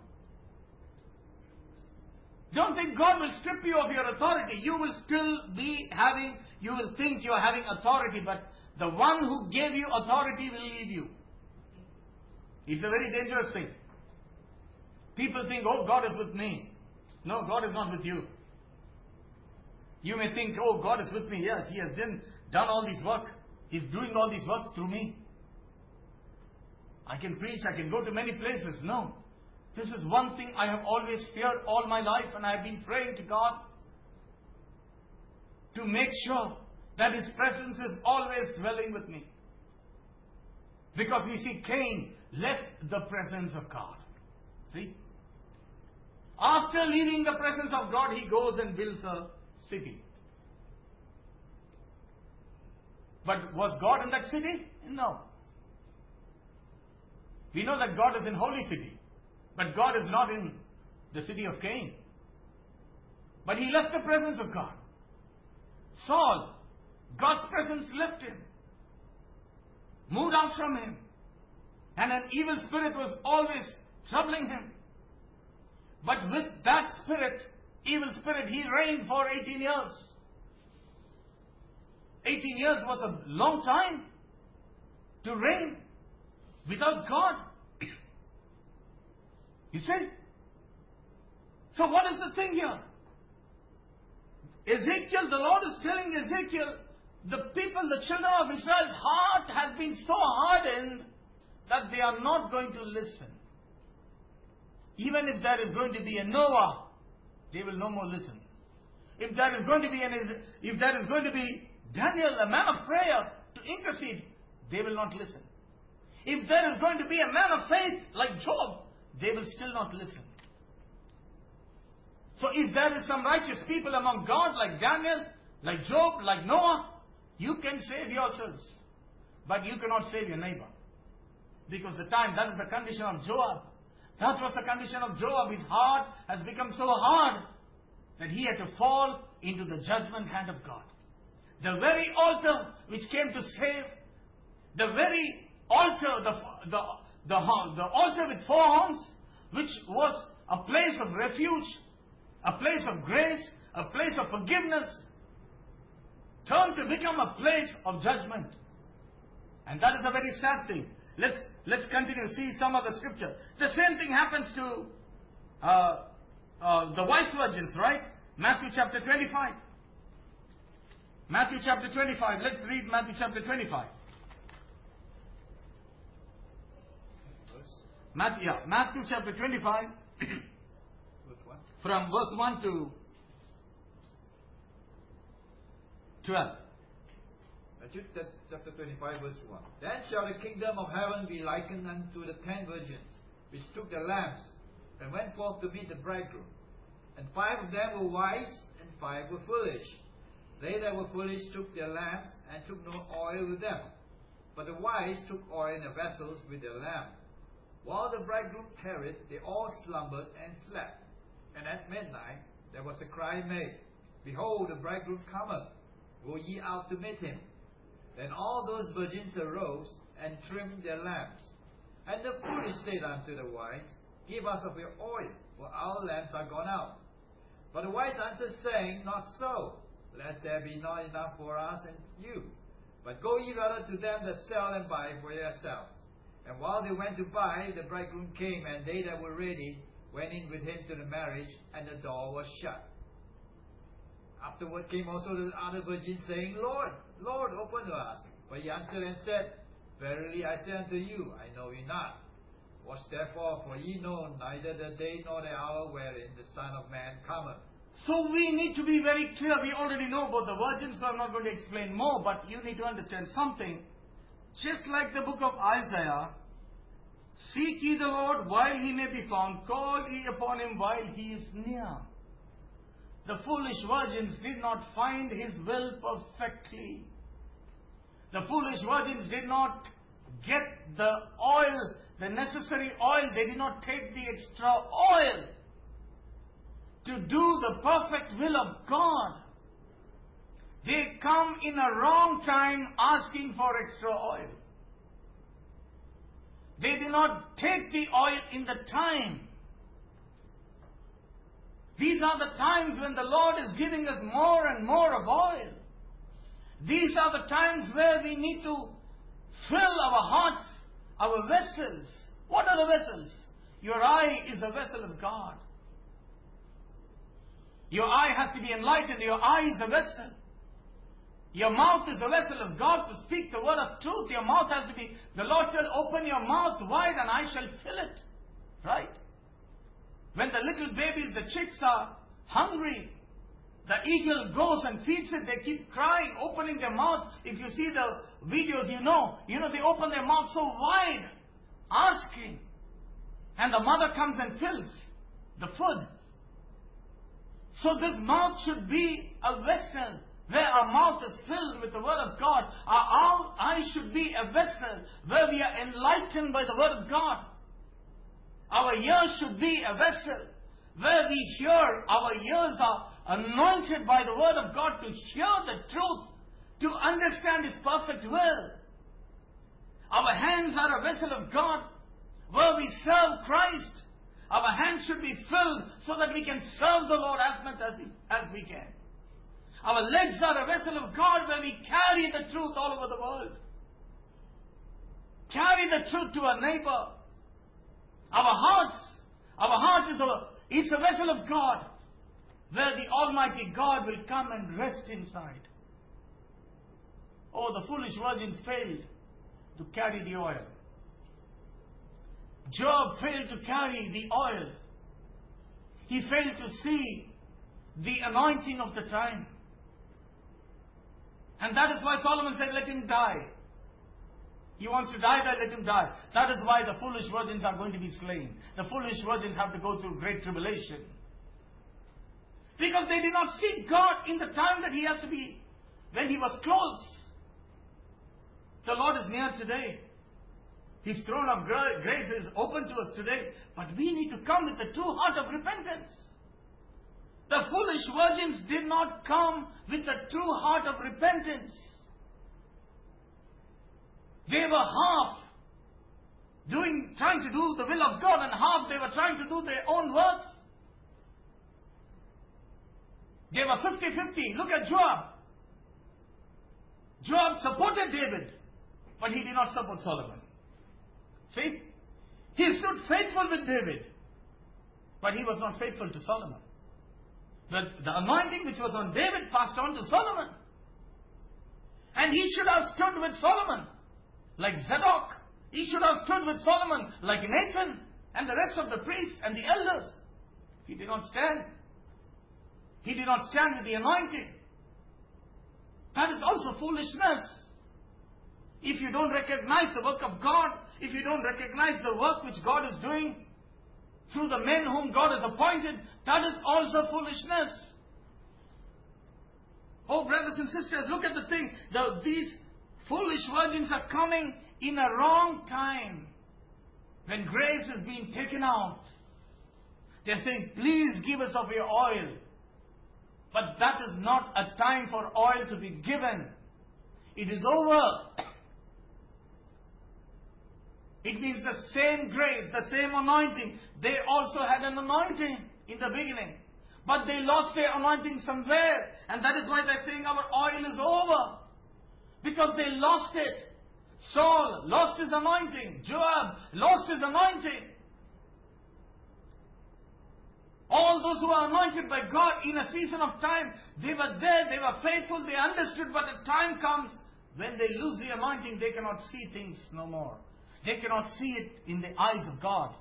Don't think God will strip you of your authority. You will still be having, you will think you are having authority, but the one who gave you authority will leave you. It's a very dangerous thing. People think, oh, God is with me. No, God is not with you. You may think, oh, God is with me. Yes, He has done, done all this work. He's doing all these works through me. I can preach, I can go to many places. No. This is one thing I have always feared all my life, and I have been praying to God to make sure that His presence is always dwelling with me. Because we see Cain left the presence of God. See? After leaving the presence of God, he goes and builds a city. But was God in that city? No. We know that God is in holy city. But God is not in the city of Cain. But he left the presence of God. Saul, God's presence left him. Moved out from him. And an evil spirit was always troubling him. But with that spirit, evil spirit, he reigned for eighteen years. eighteen years was a long time to reign without God. You see? So what is the thing here? Ezekiel, the Lord is telling Ezekiel, the people, the children of Israel's heart has been so hardened that they are not going to listen. Even if there is going to be a Noah, they will no more listen. If there is going to be an, if there is going to be Daniel, a man of prayer, to intercede, they will not listen. If there is going to be a man of faith like Job, they will still not listen. So if there is some righteous people among God like Daniel, like Job, like Noah, you can save yourselves. But you cannot save your neighbor. Because the time, that is the condition of Joab. That was the condition of Joab. His heart has become so hard that he had to fall into the judgment hand of God. The very altar which came to save, the very altar, the, the, the, the altar with four horns, which was a place of refuge, a place of grace, a place of forgiveness, turned to become a place of judgment. And that is a very sad thing. Let's, let's continue to see some of the scripture. The same thing happens to uh, uh, the wise virgins, right? Matthew chapter twenty-five. Matthew chapter twenty-five. Let's read Matthew chapter twenty-five. Matthew, yeah, Matthew chapter twenty-five. Verse one. From verse one to twelve. Matthew chapter twenty-five, verse one. Then shall the kingdom of heaven be likened unto the ten virgins, which took their lamps, and went forth to meet the bridegroom. And five of them were wise, and five were foolish. They that were foolish took their lamps, and took no oil with them. But the wise took oil in their vessels with their lamp. While the bridegroom tarried, they all slumbered and slept. And at midnight there was a cry made, Behold, the bridegroom cometh, go ye out to meet him. Then all those virgins arose, and trimmed their lamps. And the foolish said unto the wise, Give us of your oil, for our lamps are gone out. But the wise answered, saying, Not so, lest there be not enough for us and you. But go ye rather to them that sell and buy for yourselves. And while they went to buy, the bridegroom came, and they that were ready went in with him to the marriage, and the door was shut. Afterward came also the other virgins, saying, Lord, Lord, open to us. But he answered and said, Verily I say unto you, I know you not. Watch therefore, for ye know neither the day nor the hour wherein the Son of Man cometh. So we need to be very clear. We already know about the virgins, so I'm not going to explain more, but you need to understand something. Just like the book of Isaiah, seek ye the Lord while he may be found, call ye upon him while he is near. The foolish virgins did not find his will perfectly. The foolish virgins did not get the oil, the necessary oil. They did not take the extra oil to do the perfect will of God. They come in a wrong time asking for extra oil. They do not take the oil in the time. These are the times when the Lord is giving us more and more of oil. These are the times where we need to fill our hearts, our vessels. What are the vessels? Your eye is a vessel of God. Your eye has to be enlightened. Your eye is a vessel. Your mouth is a vessel of God to speak the word of truth. Your mouth has to be, the Lord shall open your mouth wide and I shall fill it. Right? When the little babies, the chicks are hungry, the eagle goes and feeds it. They keep crying, opening their mouth. If you see the videos, you know, you know, they open their mouth so wide, asking. And the mother comes and fills the food So this mouth should be a vessel where our mouth is filled with the Word of God. Our, our eyes should be a vessel where we are enlightened by the Word of God. Our ears should be a vessel where we hear. Our ears are anointed by the Word of God to hear the truth, to understand His perfect will. Our hands are a vessel of God where we serve Christ. Our hands should be filled so that we can serve the Lord as much as we, as we can. Our legs are a vessel of God where we carry the truth all over the world. Carry the truth to our neighbor. Our hearts, our heart is a, it's a vessel of God where the Almighty God will come and rest inside. Oh, the foolish virgins failed to carry the oil. Job failed to carry the oil. He failed to see the anointing of the time. And that is why Solomon said, let him die. He wants to die, then let him die. That is why the foolish virgins are going to be slain. The foolish virgins have to go through great tribulation. Because they did not seek God in the time that He has to be, when He was close. The Lord is near today. His throne of grace is open to us today. But we need to come with a true heart of repentance. The foolish virgins did not come with a true heart of repentance. They were half doing, trying to do the will of God, and half they were trying to do their own works. They were fifty-fifty. Look at Joab. Joab supported David, but he did not support Solomon. See? He stood faithful with David, but he was not faithful to Solomon. But the anointing which was on David passed on to Solomon. And he should have stood with Solomon, like Zadok. He should have stood with Solomon, like Nathan, and the rest of the priests and the elders. He did not stand. He did not stand with the anointing. That is also foolishness. If you don't recognize the work of God, if you don't recognize the work which God is doing through the men whom God has appointed, that is also foolishness. Oh, brothers and sisters, look at the thing. The, these foolish virgins are coming in a wrong time. When grace is being taken out, they're saying, please give us of your oil. But that is not a time for oil to be given. It is over. It means the same grace, the same anointing. They also had an anointing in the beginning. But they lost their anointing somewhere. And that is why they're saying our oil is over. Because they lost it. Saul lost his anointing. Joab lost his anointing. All those who are anointed by God in a season of time, they were there, they were faithful, they understood, but a time comes when they lose the anointing, they cannot see things no more. They cannot see it in the eyes of God.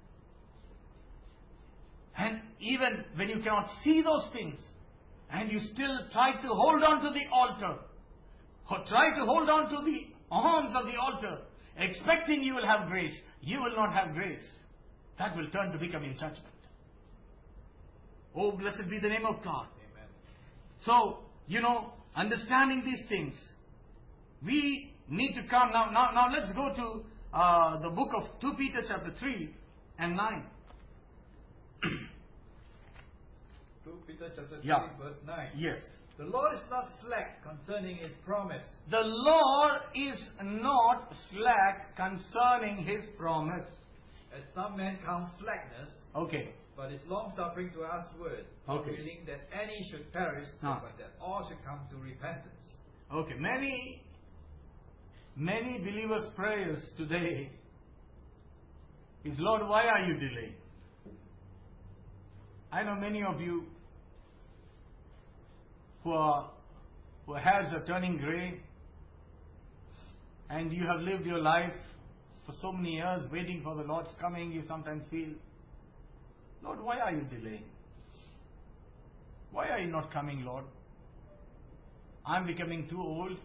And even when you cannot see those things, and you still try to hold on to the altar, or try to hold on to the arms of the altar, expecting you will have grace, you will not have grace. That will turn to becoming judgment. Oh, blessed be the name of God. Amen. So, you know, understanding these things, we need to come. Now, now, now let's go to uh, the book of Second Peter chapter three and nine. Second Peter chapter three, Yeah. verse nine. Yes. The Lord is not slack concerning His promise. The Lord is not slack concerning His promise. As some men count slackness, Okay. but is long-suffering to us word, not Okay. willing that any should perish, Ah. but that all should come to repentance. Okay. Many, many believers' prayers today is, Lord, why are you delaying? I know many of you who are, whose hairs are turning grey, and you have lived your life for so many years waiting for the Lord's coming. You sometimes feel, Lord, why are you delaying? Why are you not coming, Lord? I'm becoming too old.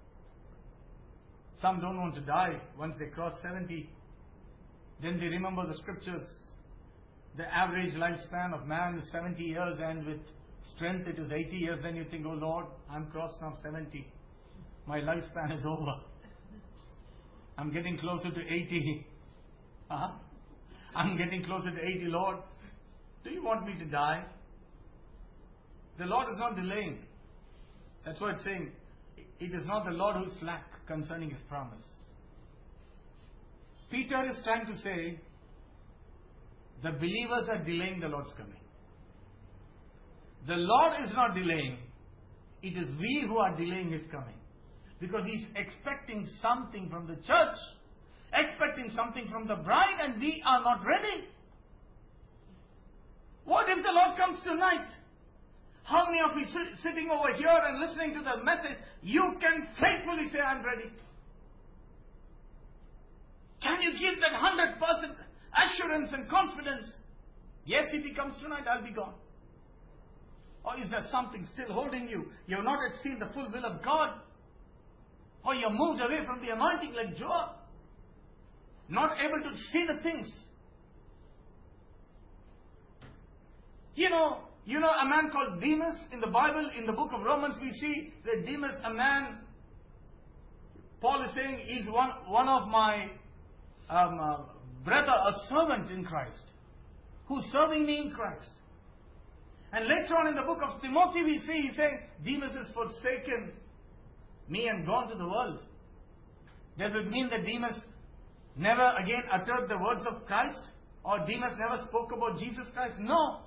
Some don't want to die once they cross seventy. Then they remember the scriptures. The average lifespan of man is seventy years, and with strength it is eighty years, then you think, oh Lord, I'm crossed now seventy. My lifespan is over. I'm getting closer to eighty. Uh-huh. I'm getting closer to eighty, Lord. Do you want me to die? The Lord is not delaying. That's why it's saying, it is not the Lord who is slack concerning His promise. Peter is trying to say, the believers are delaying the Lord's coming. The Lord is not delaying. It is we who are delaying His coming. Because He's expecting something from the church, expecting something from the bride, and we are not ready. What if the Lord comes tonight? How many of you sit, sitting over here and listening to the message, you can faithfully say, I'm ready? Can you give that one hundred percent assurance and confidence? Yes, if He comes tonight, I'll be gone. Or is there something still holding you? You have not yet seen the full will of God. Or you're moved away from the anointing like Joab. Not able to see the things. You know, you know a man called Demas in the Bible, in the book of Romans we see that Demas, a man, Paul is saying, is one, one of my um, uh, brother, a servant in Christ, who's serving me in Christ. And later on in the book of Timothy we see, he's saying, Demas has forsaken me and gone to the world. Does it mean that Demas never again uttered the words of Christ? Or Demas never spoke about Jesus Christ? No.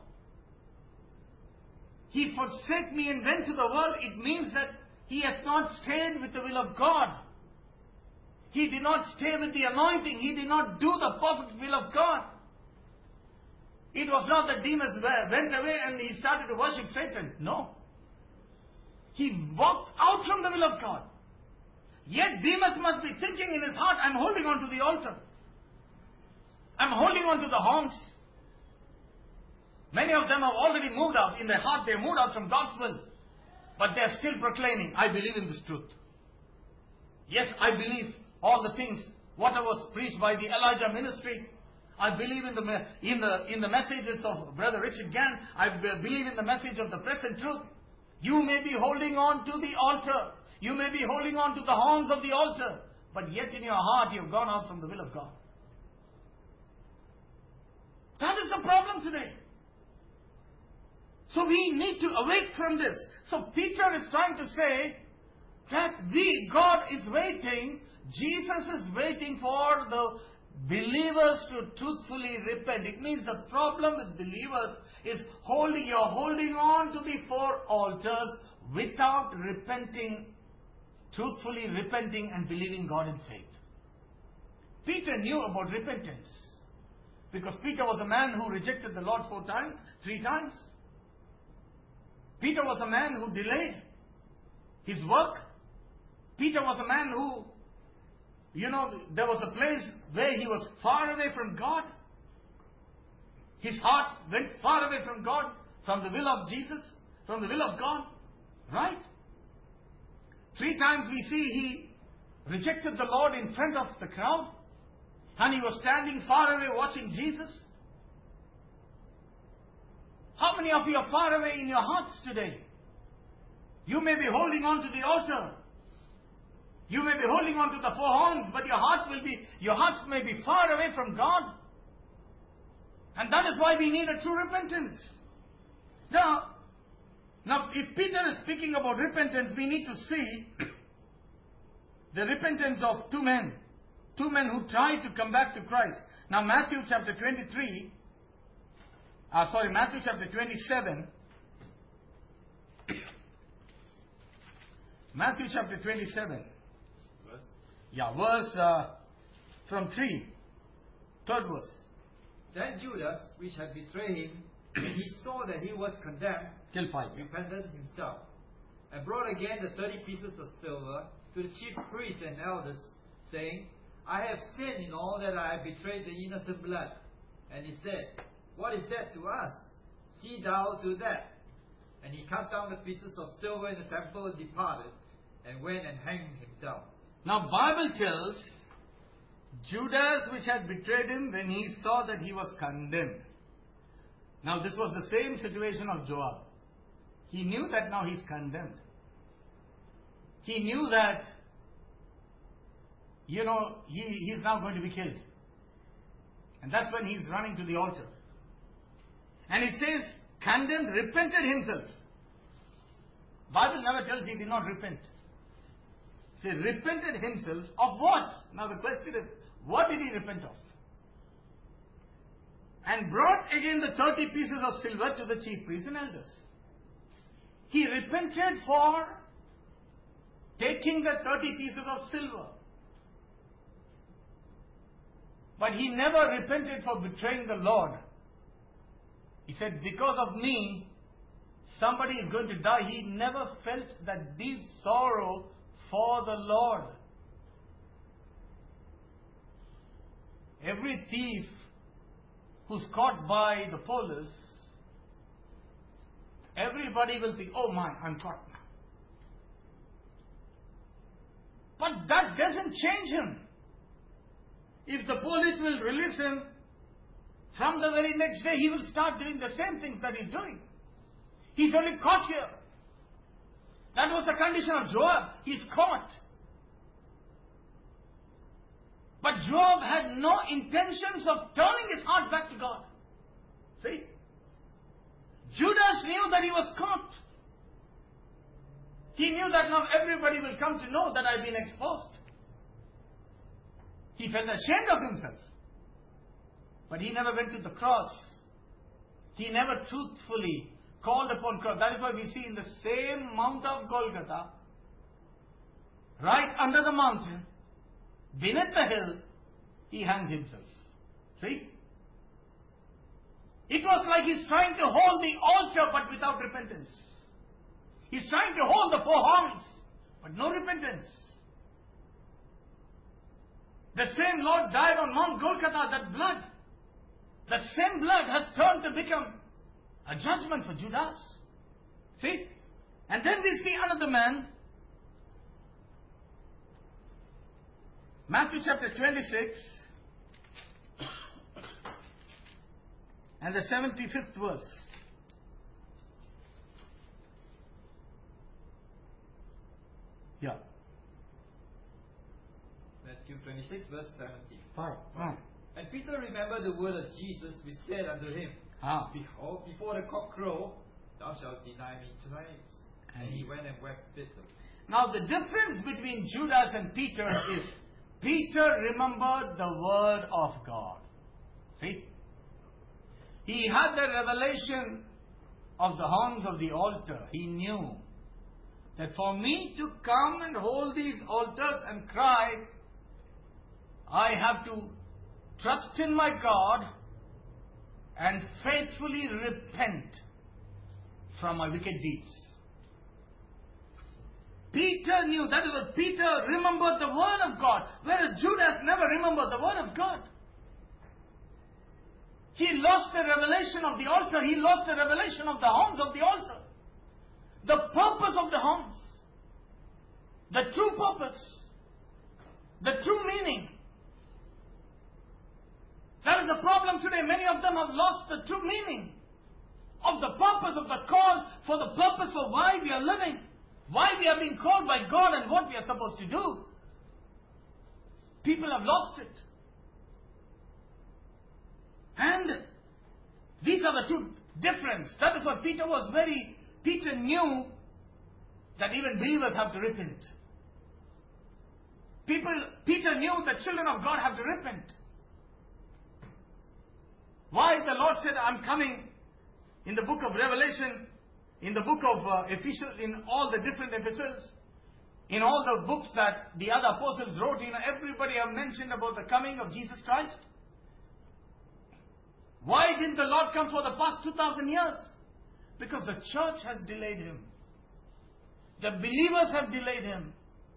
He forsake me and went to the world. It means that he has not stayed with the will of God. He did not stay with the anointing. He did not do the perfect will of God. It was not that Demas went away and he started to worship Satan. No. He walked out from the will of God. Yet Demas must be thinking in his heart, I'm holding on to the altar. I'm holding on to the horns. Many of them have already moved out. In their heart they moved out from God's will. But they are still proclaiming, I believe in this truth. Yes, I believe all the things, whatever was preached by the Elijah ministry. I believe in the, in the, in the messages of Brother Richard Gann. I believe in the message of the present truth. You may be holding on to the altar. You may be holding on to the horns of the altar. But yet in your heart you have gone out from the will of God. That is the problem today. So we need to awake from this. So Peter is trying to say that we, God is waiting, Jesus is waiting for the believers to truthfully repent. It means the problem with believers is holding, you're holding on to the four altars without repenting, truthfully repenting and believing God in faith. Peter knew about repentance. Because Peter was a man who rejected the Lord four times, three times. Peter was a man who delayed his work. Peter was a man who, you know, there was a place where he was far away from God. His heart went far away from God, from the will of Jesus, from the will of God. Right? Three times we see he rejected the Lord in front of the crowd. And he was standing far away watching Jesus. How many of you are far away in your hearts today? You may be holding on to the altar. You may be holding on to the four horns, but your heart will be, your hearts may be far away from God. And that is why we need a true repentance. Now, now if Peter is speaking about repentance, we need to see the repentance of two men. Two men who tried to come back to Christ. Now Matthew chapter twenty-three, uh, sorry, Matthew chapter twenty-seven. Matthew chapter twenty-seven. Verse? Yeah, verse uh, from three. Third verse. Then Judas, which had betrayed him, when he saw that he was condemned, Till five. repented himself, and brought again the thirty pieces of silver to the chief priests and elders, saying, I have sinned in all that I have betrayed the innocent blood. And he said, what is that to us? See thou to that. And he cast down the pieces of silver in the temple and departed, and went and hanged himself. Now Bible tells, Judas which had betrayed him when he saw that he was condemned. Now this was the same situation of Joab. He knew that now he's condemned. He knew that, you know, he, he's now going to be killed. And that's when he's running to the altar. And it says, condemned, repented himself. Bible never tells he did not repent. It says, repented himself of what? Now the question is, what did he repent of? And brought again the thirty pieces of silver to the chief priests and elders. He repented for taking the thirty pieces of silver. But he never repented for betraying the Lord. He said, because of me, somebody is going to die. He never felt that deep sorrow for the Lord. Every thief who's caught by the police, everybody will think, oh my, I'm caught now. But that doesn't change him. If the police will release him, from the very next day he will start doing the same things that he's doing. He's only caught here. That was the condition of Joab. He's caught. But Joab had no intentions of turning his heart back to God. See? Judas knew that he was caught. He knew that now everybody will come to know that I've been exposed. He felt ashamed of himself. But he never went to the cross. He never truthfully called upon cross. That is why we see in the same Mount of Golgotha, right under the mountain, beneath the hill, he hanged himself. See? It was like he's trying to hold the altar but without repentance. He's trying to hold the four horns but no repentance. The same Lord died on Mount Golgotha, that blood. The same blood has turned to become a judgment for Judas. See? And then we see another man. Matthew chapter twenty-six. And the seventy-fifth verse. Yeah. Matthew twenty-six, verse seventeen. Right. Right. And Peter remembered the word of Jesus, which said unto him, Ah. Behold, before the cock crow, thou shalt deny me tonight. And, and he went and wept bitterly. Now the difference between Judas and Peter is, Peter remembered the word of God. See? He had the revelation of the horns of the altar. He knew that for me to come and hold these altars and cry, I have to trust in my God and faithfully repent from my wicked deeds. Peter knew, that is what Peter remembered the word of God, whereas Judas never remembered the word of God. He lost the revelation of the altar. He lost the revelation of the horns of the altar. The purpose of the horns. The true purpose. The true meaning. That is the problem today. Many of them have lost the true meaning of the purpose of the call, for the purpose for why we are living. Why we are being called by God and what we are supposed to do. People have lost it. And these are the two differences. That is what Peter was very, Peter knew that even believers have to repent. People, Peter knew that children of God have to repent. Why the Lord said, I'm coming in the book of Revelation, in the book of uh, Ephesians, in all the different epistles, in all the books that the other apostles wrote, you know, everybody have mentioned about the coming of Jesus Christ. Why didn't the Lord come for the past two thousand years? Because the church has delayed Him. The believers have delayed Him.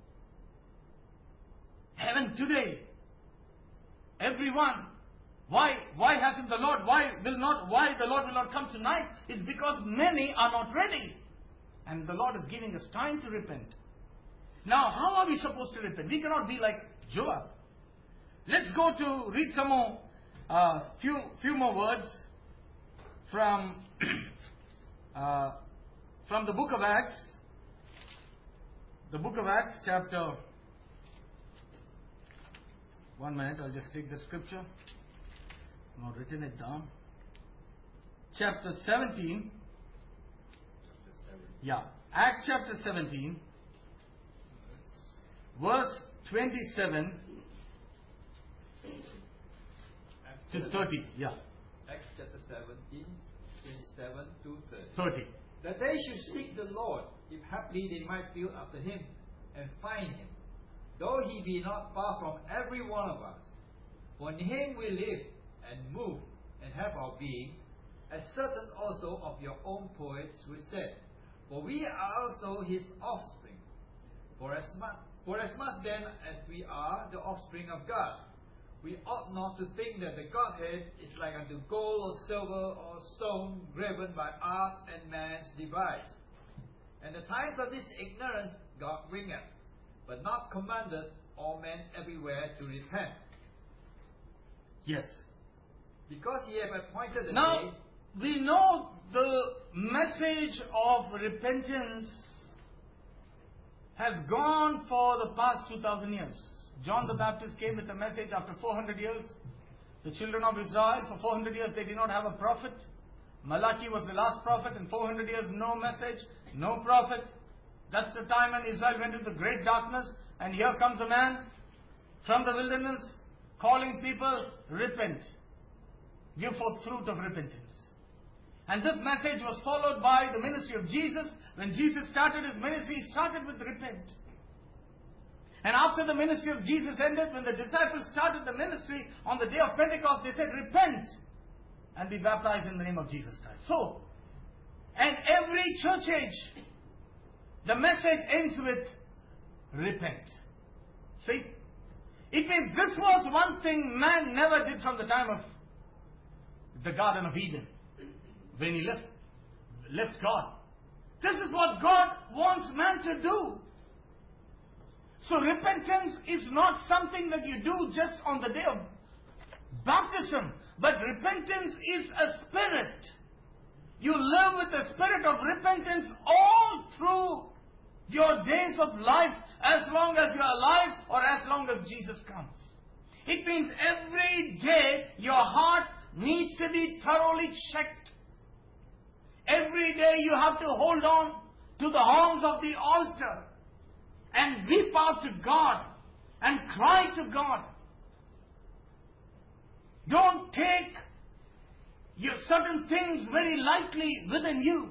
Heaven today, everyone, why, why hasn't the Lord, why will not, why the Lord will not come tonight is because many are not ready. And the Lord is giving us time to repent. Now, how are we supposed to repent? We cannot be like Joab. Let's go to read some more, uh, few, few more words from uh, from the book of Acts, the book of Acts chapter, one minute, I'll just take the scripture. I've not written it down. Chapter seventeen. Yeah, Acts chapter seventeen, verse twenty-seven to thirty. Yeah. Acts chapter seventeen, twenty-seven to thirty. thirty. That they should seek the Lord, if haply they might feel after him, and find him, though he be not far from every one of us. For in him we live, and move, and have our being, as certain also of your own poets who said, for we are also his offspring. For as much, for as much then as we are the offspring of God, we ought not to think that the Godhead is like unto gold or silver or stone graven by art and man's device. And the times of this ignorance God bringeth, but not commanded all men everywhere to repent. Yes. Because he hath appointed the Now, day. we know the message of repentance has gone for the past two thousand years. John the Baptist came with a message after four hundred years. The children of Israel, for four hundred years, they did not have a prophet. Malachi was the last prophet, and four hundred years, no message, no prophet. That's the time when Israel went into great darkness, and here comes a man from the wilderness calling people, repent. Give forth fruit of repentance. And this message was followed by the ministry of Jesus. When Jesus started his ministry, he started with repent. And after the ministry of Jesus ended, when the disciples started the ministry on the day of Pentecost, they said, repent and be baptized in the name of Jesus Christ. So, and every church age, the message ends with repent. See? It means this was one thing man never did from the time of the Garden of Eden, when he left, left God. This is what God wants man to do. So repentance is not something that you do just on the day of baptism, but repentance is a spirit. You live with the spirit of repentance all through your days of life, as long as you are alive or as long as Jesus comes. It means every day your heart needs to be thoroughly checked. Every day you have to hold on to the horns of the altar and weep out to God and cry to God. Don't take your certain things very lightly within you.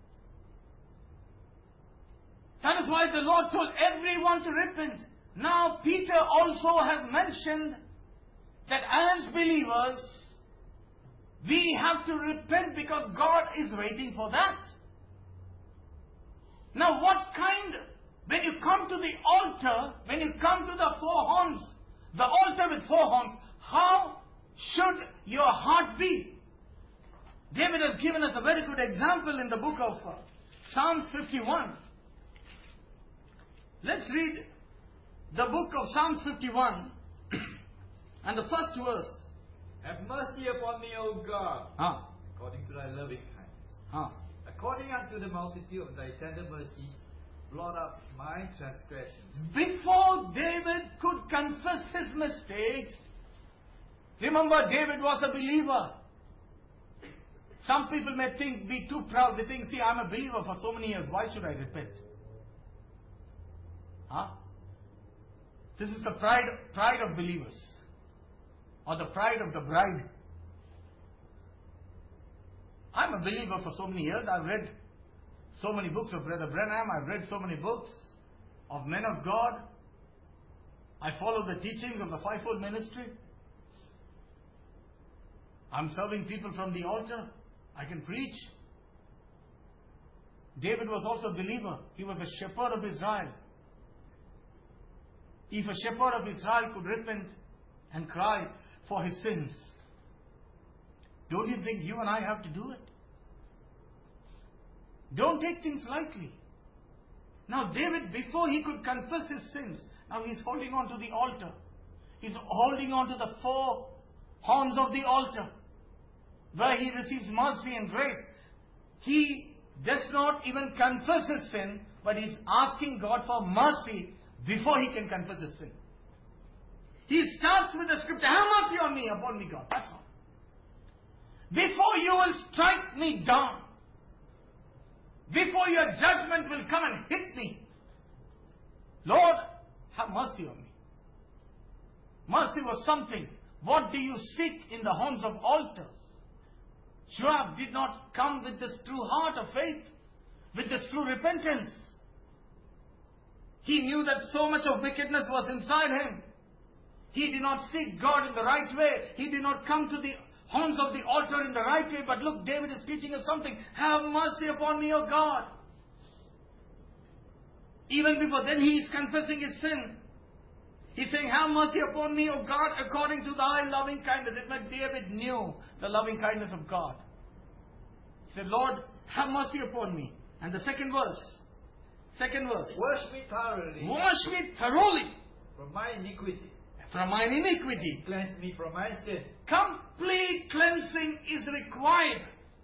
That is why the Lord told everyone to repent. Now Peter also has mentioned that as believers, we have to repent because God is waiting for that. Now what kind, when you come to the altar, when you come to the four horns, the altar with four horns, how should your heart be? David has given us a very good example in the book of uh, Psalms fifty-one. Let's read the book of Psalms fifty-one and the first verse. Have mercy upon me, O God, Ah. according to thy loving kindness. Ah. According unto the multitude of thy tender mercies, blot out my transgressions. Before David could confess his mistakes, remember David was a believer. Some people may think, be too proud. They think, see, I'm a believer for so many years. Why should I repent? Huh? This is the pride, pride of believers. Or the pride of the bride. I'm a believer for so many years. I've read so many books of Brother Branham. I've read so many books of men of God. I follow the teachings of the fivefold ministry. I'm serving people from the altar. I can preach. David was also a believer. He was a shepherd of Israel. If a shepherd of Israel could repent and cry for his sins, don't you think you and I have to do it? Don't take things lightly. Now David, before he could confess his sins, now he's holding on to the altar. He's holding on to the four horns of the altar, where he receives mercy and grace. He does not even confess his sin, but he's asking God for mercy before he can confess his sin. He starts with the scripture, have mercy on me, upon me, God. That's all. Before you will strike me down, before your judgment will come and hit me, Lord, have mercy on me. Mercy was something. What do you seek in the horns of altar? Joab did not come with this true heart of faith, with this true repentance. He knew that so much of wickedness was inside him. He did not seek God in the right way. He did not come to the horns of the altar in the right way. But look, David is teaching us something. Have mercy upon me, O God. Even before then, he is confessing his sin. He's saying, have mercy upon me, O God, according to thy loving kindness. It's like David knew the loving kindness of God. He said, Lord, have mercy upon me. And the second verse. Second verse. Wash me thoroughly. Wash me thoroughly. From my iniquity. From mine iniquity. Cleanse me from my sin. Complete cleansing is required.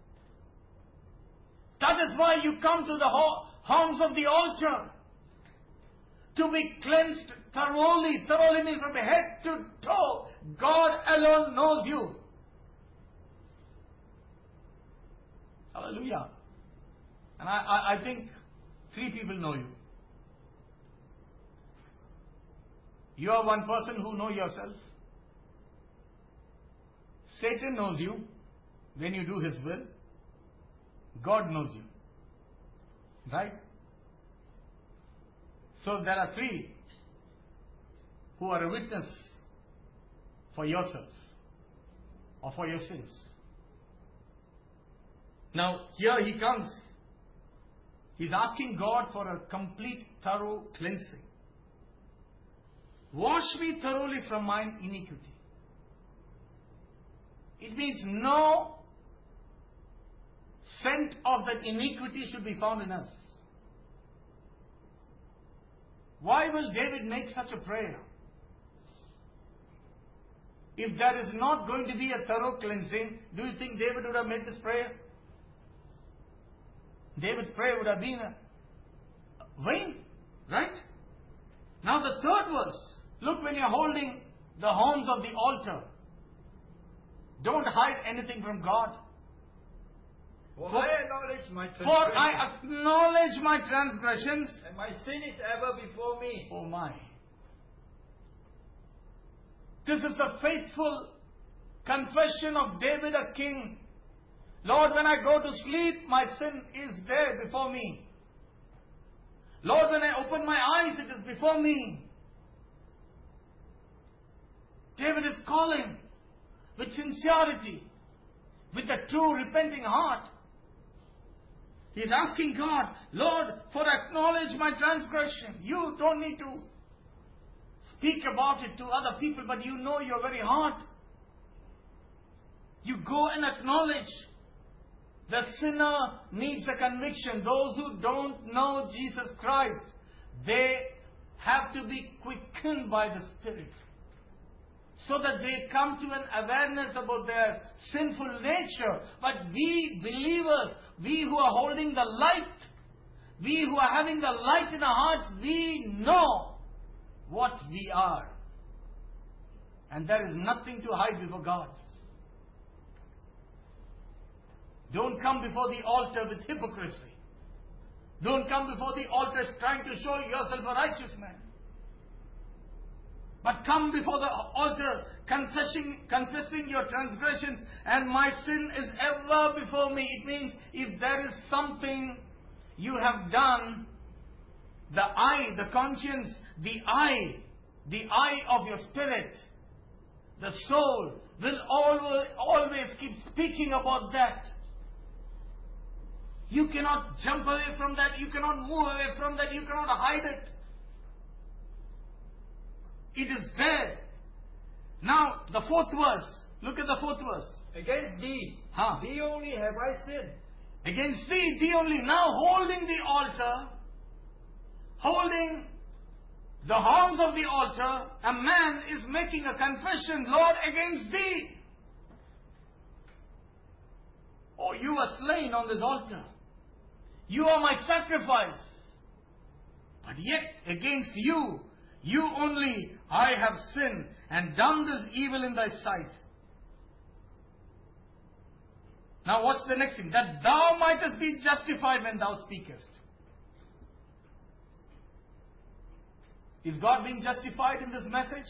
That is why you come to the horns of the altar. To be cleansed thoroughly. Thoroughly means from head to toe. God alone knows you. Hallelujah. And I, I, I think three people know you. You are one person who know yourself. Satan knows you when you do his will. God knows you. Right? So there are three who are a witness for yourself or for your sins. Now here he comes. He's asking God for a complete, thorough cleansing. Wash me thoroughly from mine iniquity. It means no scent of that iniquity should be found in us. Why will David make such a prayer? If there is not going to be a thorough cleansing, do you think David would have made this prayer? David's prayer would have been vain, right? Now the third verse. Look, when you're holding the horns of the altar, don't hide anything from God. For, For, I acknowledge my transgressions. for I acknowledge my transgressions. And my sin is ever before me. Oh my. This is a faithful confession of David, a king. Lord, when I go to sleep, my sin is there before me. Lord, when I open my eyes, it is before me. David is calling with sincerity, with a true repenting heart. He is asking God, Lord, for acknowledge my transgression. You don't need to speak about it to other people, but you know your very heart. You go and acknowledge. The sinner needs a conviction. Those who don't know Jesus Christ, they have to be quickened by the Spirit, so that they come to an awareness about their sinful nature. But we believers, we who are holding the light, we who are having the light in our hearts, we know what we are. And there is nothing to hide before God. Don't come before the altar with hypocrisy. Don't come before the altar trying to show yourself a righteous man. But come before the altar confessing, confessing your transgressions, and my sin is ever before me. It means if there is something you have done, the eye, the conscience, the eye, the eye of your spirit, the soul will always, always keep speaking about that. You cannot jump away from that. You cannot move away from that. You cannot hide it. It is there. Now, the fourth verse. Look at the fourth verse. Against thee, Huh. thee only have I sinned. Against thee, thee only. Now, holding the altar, holding the horns of the altar, a man is making a confession, Lord, against thee. Oh, you were slain on this altar. You are my sacrifice. But yet against you, you only, I have sinned and done this evil in thy sight. Now what's the next thing? That thou mightest be justified when thou speakest. Is God being justified in this message?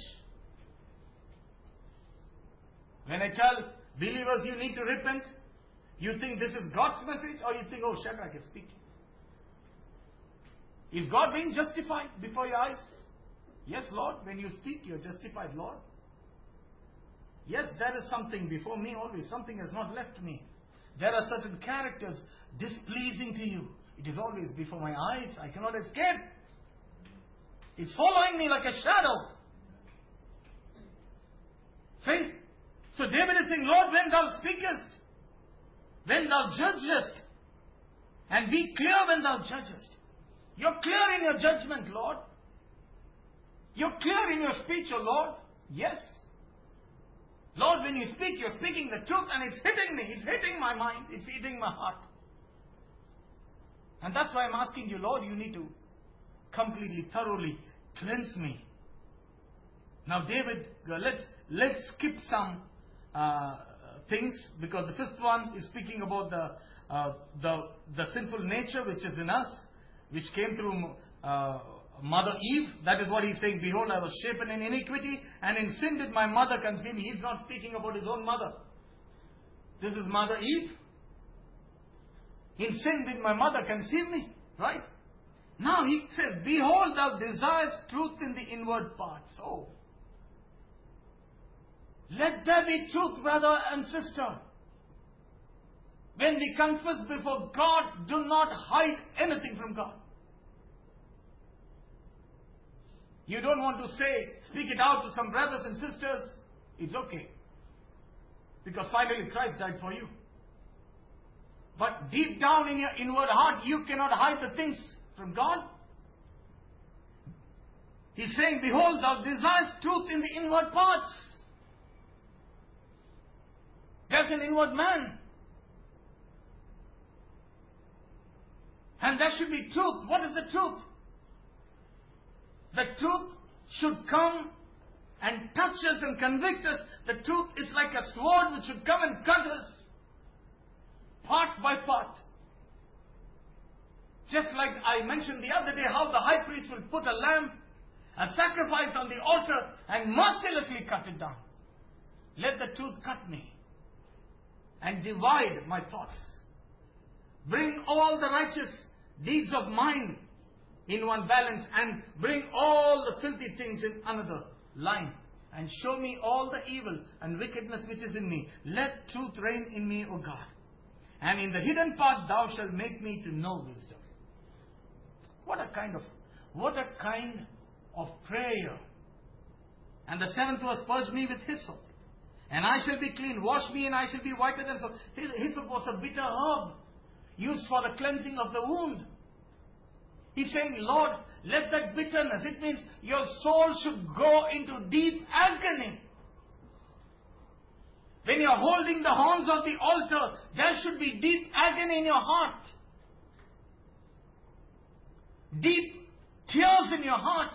When I tell believers you need to repent, you think this is God's message, or you think, oh, Shadrach is speaking? Is God being justified before your eyes? Yes, Lord, when you speak, you're justified, Lord. Yes, there is something before me always. Something has not left me. There are certain characters displeasing to you. It is always before my eyes. I cannot escape. It's following me like a shadow. See? So David is saying, Lord, when thou speakest, when thou judgest, and be clear when thou judgest. You're clear in your judgment, Lord. You're clear in your speech, O Lord. Yes. Lord, when you speak, you're speaking the truth, and it's hitting me. It's hitting my mind. It's hitting my heart. And that's why I'm asking you, Lord, you need to completely, thoroughly cleanse me. Now, David, let's let's skip some uh, things, because the fifth one is speaking about the uh, the the sinful nature which is in us, which came through uh, Mother Eve. That is what he's saying. Behold, I was shapen in iniquity, and in sin did my mother conceive me. He's not speaking about his own mother. This is Mother Eve. In sin did my mother conceive me. Right? Now he says, behold, thou desirest truth in the inward parts. Oh. Let there be truth, brother and sister. When we confess before God, do not hide anything from God. You don't want to say, speak it out to some brothers and sisters. It's okay. Because finally Christ died for you. But deep down in your inward heart, you cannot hide the things from God. He's saying, behold, thou desirest truth in the inward parts. There's an inward man. And there should be truth. What is the truth? The truth should come and touch us and convict us. The truth is like a sword which should come and cut us part by part. Just like I mentioned the other day, how the high priest will put a lamb, a sacrifice on the altar, and mercilessly cut it down. Let the truth cut me and divide my thoughts. Bring all the righteous deeds of mine in one balance, and bring all the filthy things in another line, and show me all the evil and wickedness which is in me. Let truth reign in me, O God. And in the hidden part thou shalt make me to know wisdom. What a kind of, what a kind of prayer. And the seventh was, purge me with hyssop, and I shall be clean. Wash me, and I shall be whiter than snow. Hyssop was a bitter herb used for the cleansing of the wound. He's saying, Lord, let that bitterness, it means your soul should go into deep agony. When you're holding the horns of the altar, there should be deep agony in your heart. Deep tears in your heart.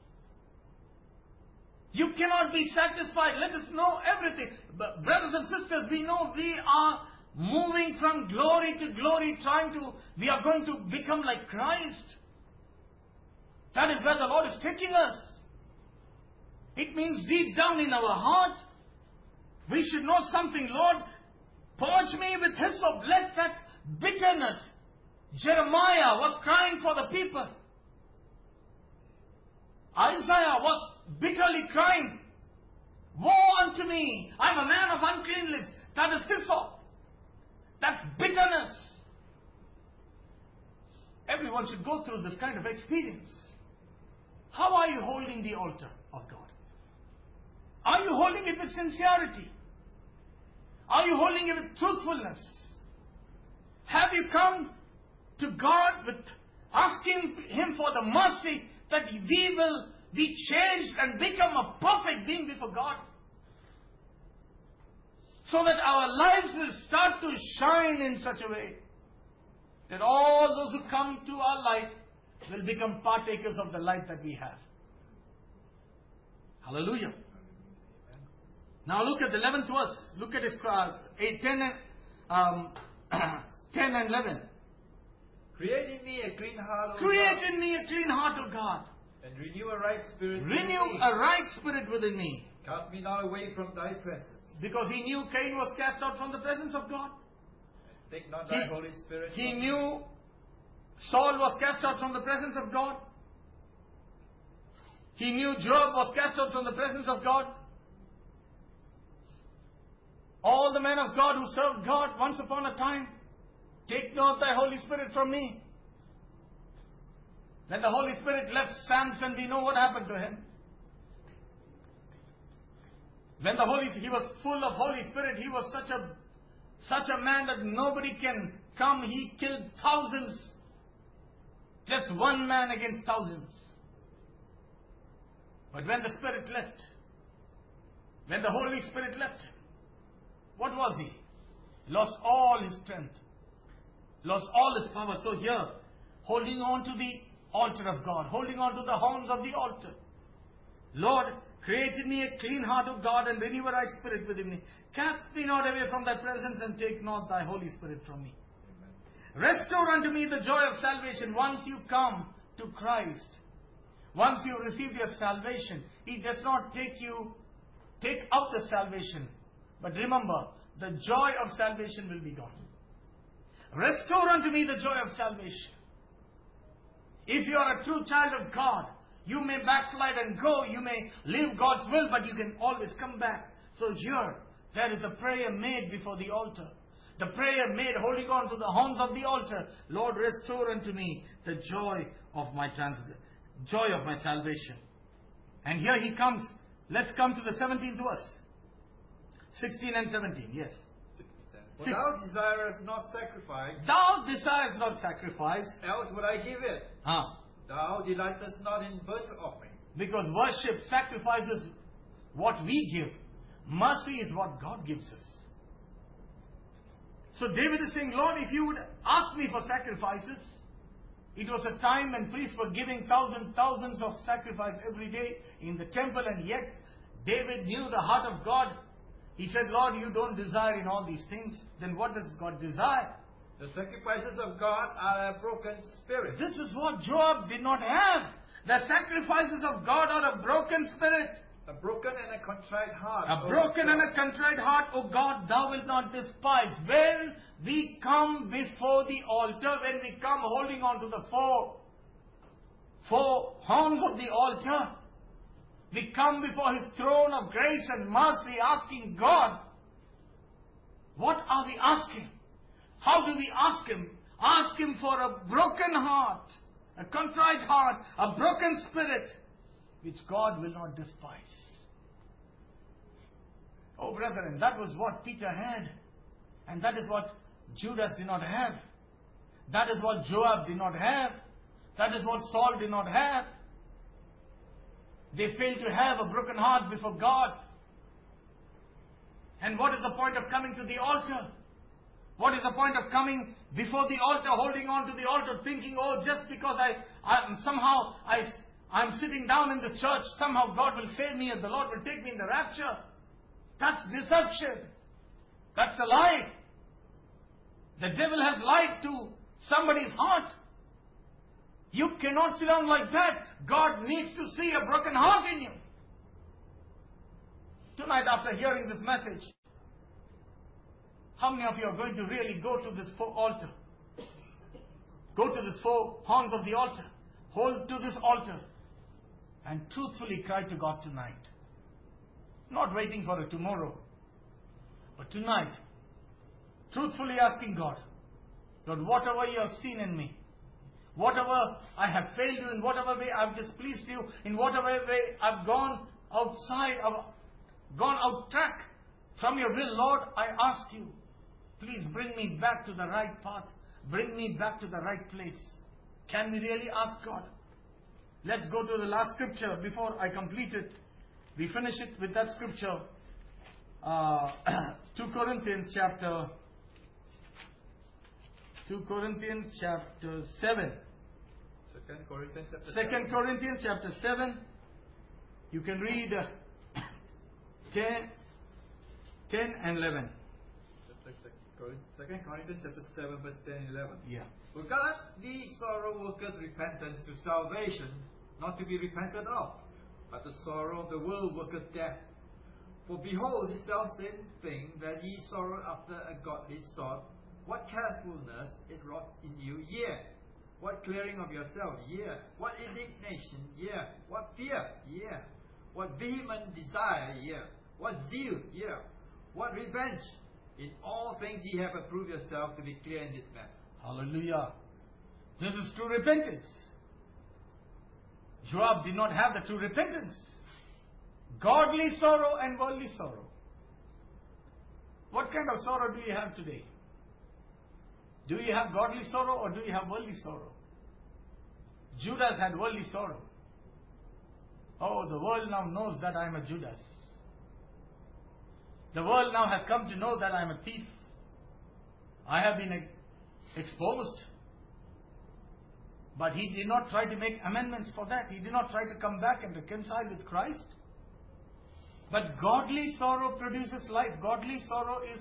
You cannot be satisfied. Let us know everything. But brothers and sisters, we know we are moving from glory to glory, trying to, we are going to become like Christ. That is where the Lord is taking us. It means deep down in our heart, we should know something. Lord, purge me with hyssop. Let that bitterness. Jeremiah was crying for the people. Isaiah was bitterly crying, woe unto me, I'm a man of unclean lips. That is hyssop. That's bitterness. Everyone should go through this kind of experience. How are you holding the altar of God? Are you holding it with sincerity? Are you holding it with truthfulness? Have you come to God with asking Him for the mercy that we will be changed and become a perfect being before God? So that our lives will start to shine in such a way that all those who come to our light will become partakers of the light that we have. Hallelujah. Now look at the eleventh verse. Look at it, uh, eight, ten, and, um, ten and eleven. Create in me a clean heart, O Create God, in me a clean heart, O God. and renew a right spirit within Renew me. a right spirit within me. Cast me not away from thy presence. Because he knew Cain was cast out from the presence of God. Take not He- thy Holy Spirit He from me. knew Saul was cast out from the presence of God. He knew Job was cast out from the presence of God. All the men of God who served God once upon a time, take not thy Holy Spirit from me. When the Holy Spirit left Samson, we know what happened to him. When the Holy, he was full of Holy Spirit, he was such a, such a man that nobody can come. He killed thousands. Just one man against thousands. But when the Spirit left, when the Holy Spirit left him, what was he? Lost all his strength. Lost all his power. So here, holding on to the altar of God, holding on to the horns of the altar. Lord, create in me a clean heart, O God, and renew a right spirit within me. Cast me not away from thy presence, and take not thy Holy Spirit from me. Amen. Restore unto me the joy of salvation. Once you come to Christ, once you receive your salvation, He does not take you, take out the salvation. But remember, the joy of salvation will be gone. Restore unto me the joy of salvation. If you are a true child of God, you may backslide and go, you may live God's will, but you can always come back. So here, there is a prayer made before the altar. The prayer made holding on to the horns of the altar. Lord, restore unto me the joy of my trans- joy of my salvation. And here he comes. Let's come to the seventeenth verse. sixteen and seventeen, yes. For thou desirest not sacrifice, Thou desirest not sacrifice. else would I give it. Huh. Thou delightest not in burnt offering. Because worship, sacrifices what we give. Mercy is what God gives us. So David is saying, Lord, if you would ask me for sacrifices, it was a time when priests were giving thousands, thousands of sacrifice every day in the temple, and yet David knew the heart of God. He said, Lord, you don't desire in all these things. Then what does God desire? The sacrifices of God are a broken spirit. This is what Joab did not have. The sacrifices of God are a broken spirit. A broken and a contrite heart. A O broken God. and a contrite heart, O God, thou wilt not despise. When we come before the altar, when we come holding on to the four, four horns of the altar, we come before His throne of grace and mercy, asking God, what are we asking? How do we ask Him? Ask Him for a broken heart, a contrite heart, a broken spirit, which God will not despise. Oh, brethren, that was what Peter had. And that is what Judas did not have. That is what Joab did not have. That is what Saul did not have. They failed to have a broken heart before God. And what is the point of coming to the altar? What is the point of coming before the altar, holding on to the altar, thinking, oh, just because I, I somehow I, I'm sitting down in the church, somehow God will save me and the Lord will take me in the rapture. That's deception. That's a lie. The devil has lied to somebody's heart. You cannot sit down like that. God needs to see a broken heart in you. Tonight, after hearing this message, how many of you are going to really go to this altar? Go to this four horns of the altar. Hold to this altar. And truthfully cry to God tonight. Not waiting for a tomorrow. But tonight, truthfully asking God, Lord, whatever you have seen in me, whatever I have failed you, in whatever way I have displeased you, in whatever way I have gone outside, I've gone out track from your will, Lord, I ask you, please bring me back to the right path. Bring me back to the right place. Can we really ask God? Let's go to the last scripture before I complete it. We finish it with that scripture. Uh, Second Corinthians chapter Second Corinthians chapter seven. Second Corinthians chapter Second Corinthians chapter seven. You can read uh, ten, ten and eleven. Second Corinthians chapter seven, verse ten and eleven. Yeah. For godly sorrow worketh repentance to salvation, not to be repented of. But the sorrow of the world worketh death. For behold, this selfsame thing that ye sorrow after a godly sort, what carefulness it wrought in you, yea. What clearing of yourself, yea. What indignation, yea. What fear, yea. What vehement desire, yea. What zeal, yea. What revenge. In all things ye have approved yourself to be clear in this matter. Hallelujah. This is true repentance. Joab did not have the true repentance. Godly sorrow and worldly sorrow. What kind of sorrow do you have today? Do you have godly sorrow or do you have worldly sorrow? Judas had worldly sorrow. Oh, the world now knows that I am a Judas. The world now has come to know that I am a thief. I have been exposed. But he did not try to make amendments for that. He did not try to come back and reconcile with Christ. But godly sorrow produces life. Godly sorrow is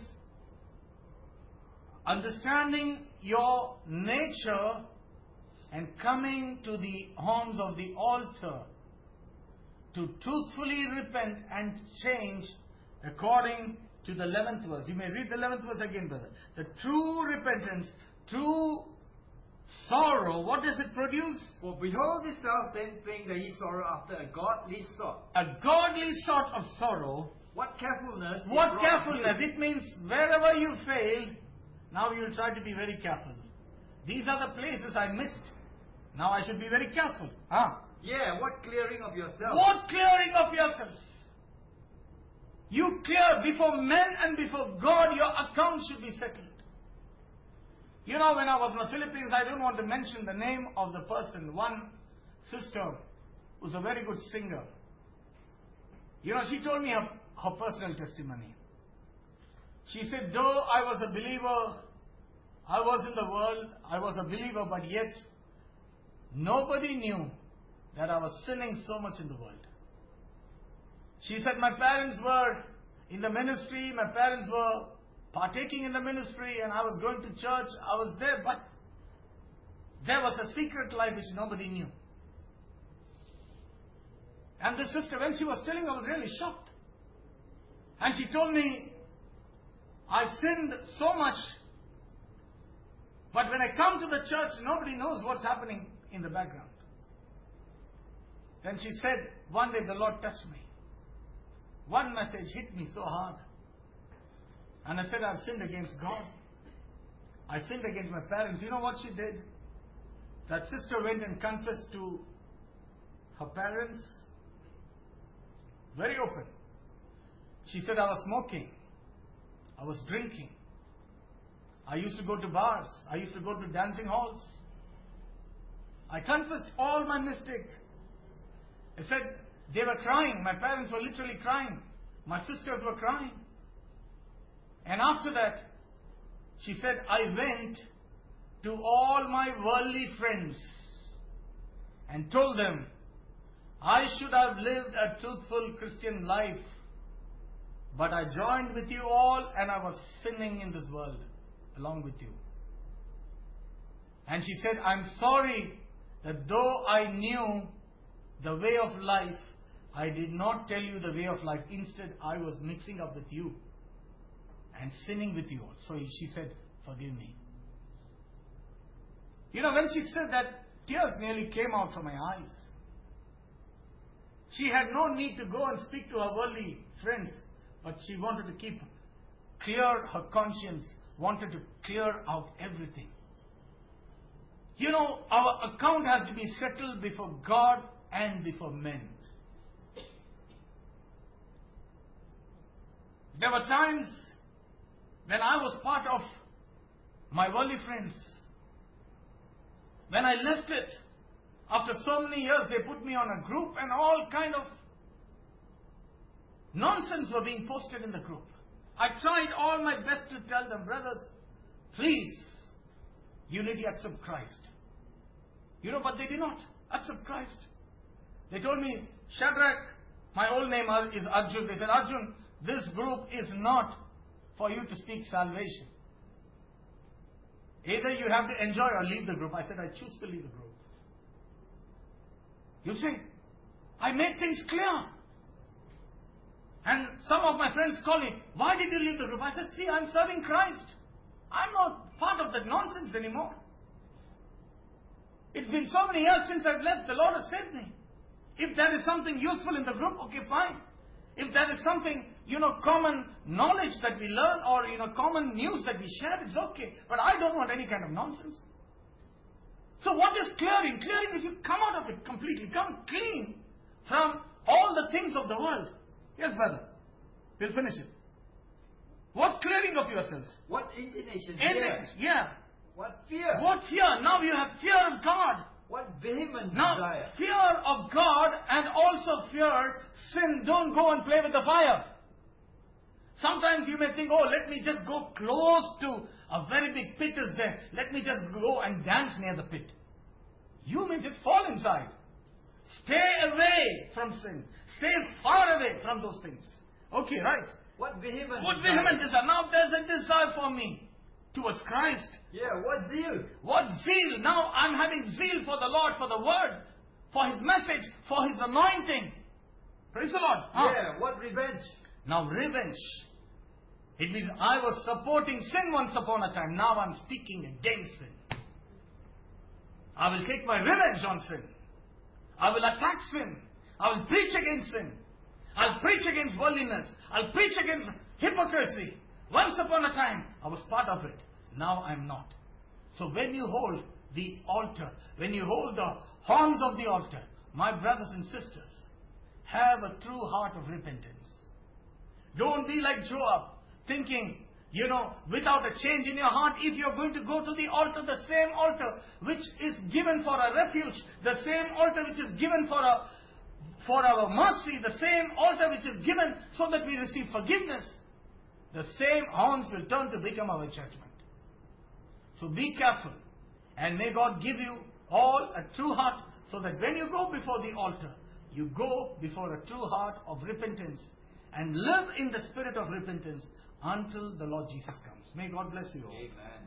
understanding your nature and coming to the horns of the altar to truthfully repent and change according to the eleventh verse. You may read the eleventh verse again, brother. The true repentance, true sorrow, what does it produce? For behold, this selfsame thing that ye sorrow after a godly sort. A godly sort of sorrow. What carefulness. What carefulness. It means wherever you failed, now you'll try to be very careful. These are the places I missed. Now I should be very careful. Huh? Yeah, what clearing of yourself? What clearing of yourselves? You clear before men and before God, your account should be settled. You know, when I was in the Philippines, I don't want to mention the name of the person. One sister who's a very good singer. You know, she told me her, her personal testimony. She said, though I was a believer, I was in the world, I was a believer, but yet nobody knew that I was sinning so much in the world. She said, my parents were in the ministry, my parents were partaking in the ministry, and I was going to church, I was there, but there was a secret life which nobody knew. And the sister, when she was telling, I was really shocked. And she told me, I've sinned so much, but when I come to the church, nobody knows what's happening in the background. Then she said, one day the Lord touched me. One message hit me so hard. And I said, I've sinned against God. I sinned against my parents. You know what she did? That sister went and confessed to her parents. Very open. She said, I was smoking. I was drinking. I used to go to bars. I used to go to dancing halls. I confessed all my mistake. I said, they were crying. My parents were literally crying. My sisters were crying. And after that, she said, I went to all my worldly friends and told them, I should have lived a truthful Christian life, but I joined with you all and I was sinning in this world along with you. And she said, I'm sorry that though I knew the way of life, I did not tell you the way of life. Instead, I was mixing up with you and sinning with you all. So she said, forgive me. You know, when she said that, tears nearly came out from my eyes. She had no need to go and speak to her worldly friends, but she wanted to keep clear her conscience, wanted to clear out everything. You know, our account has to be settled before God and before men. There were times when I was part of my worldly friends. When I left it, after so many years, they put me on a group and all kind of nonsense were being posted in the group. I tried all my best to tell them, brothers, please, Unity, accept Christ. You know, but they did not accept Christ. They told me, Shadrach, my old name is Arjun. They said, Arjun, this group is not for you to speak salvation. Either you have to enjoy or leave the group. I said, I choose to leave the group. You see, I made things clear. And some of my friends call me, why did you leave the group? I said, see, I'm serving Christ. I'm not part of that nonsense anymore. It's been so many years since I've left. The Lord has saved me. If there is something useful in the group, okay, fine. If there is something, you know, common knowledge that we learn or, you know, common news that we share, it's okay. But I don't want any kind of nonsense. So what is clearing? Clearing is you come out of it completely. Come clean from all the things of the world. Yes, brother. We'll finish it. What clearing of yourselves? What indignation? Indignation, yeah. What fear? What fear? Now you have fear of God. What vehement Now, desire? fear of God and also fear sin. Don't go and play with the fire. Sometimes you may think, oh, let me just go close to a very big pit is there. Let me just go and dance near the pit. You may just fall inside. Stay away from sin. Stay far away from those things. Okay, right? What vehement What desire? vehement desire? Now there's a desire for me towards Christ. Yeah, what zeal? What zeal? Now I'm having zeal for the Lord, for the Word, for His message, for His anointing. Praise the Lord. Huh? Yeah, what revenge? Now revenge. It means I was supporting sin once upon a time. Now I'm speaking against sin. I will take my revenge on sin. I will attack sin. I will preach against sin. I'll preach against worldliness. I'll preach against hypocrisy. Once upon a time, I was part of it. Now I'm not. So when you hold the altar, when you hold the horns of the altar, my brothers and sisters, have a true heart of repentance. Don't be like Joab, thinking, you know, without a change in your heart, if you're going to go to the altar, the same altar which is given for a refuge, the same altar which is given for a for our mercy, the same altar which is given so that we receive forgiveness, the same horns will turn to become our judgment. So be careful, and may God give you all a true heart, so that when you go before the altar, you go before a true heart of repentance and live in the spirit of repentance until the Lord Jesus comes. May God bless you all. Amen.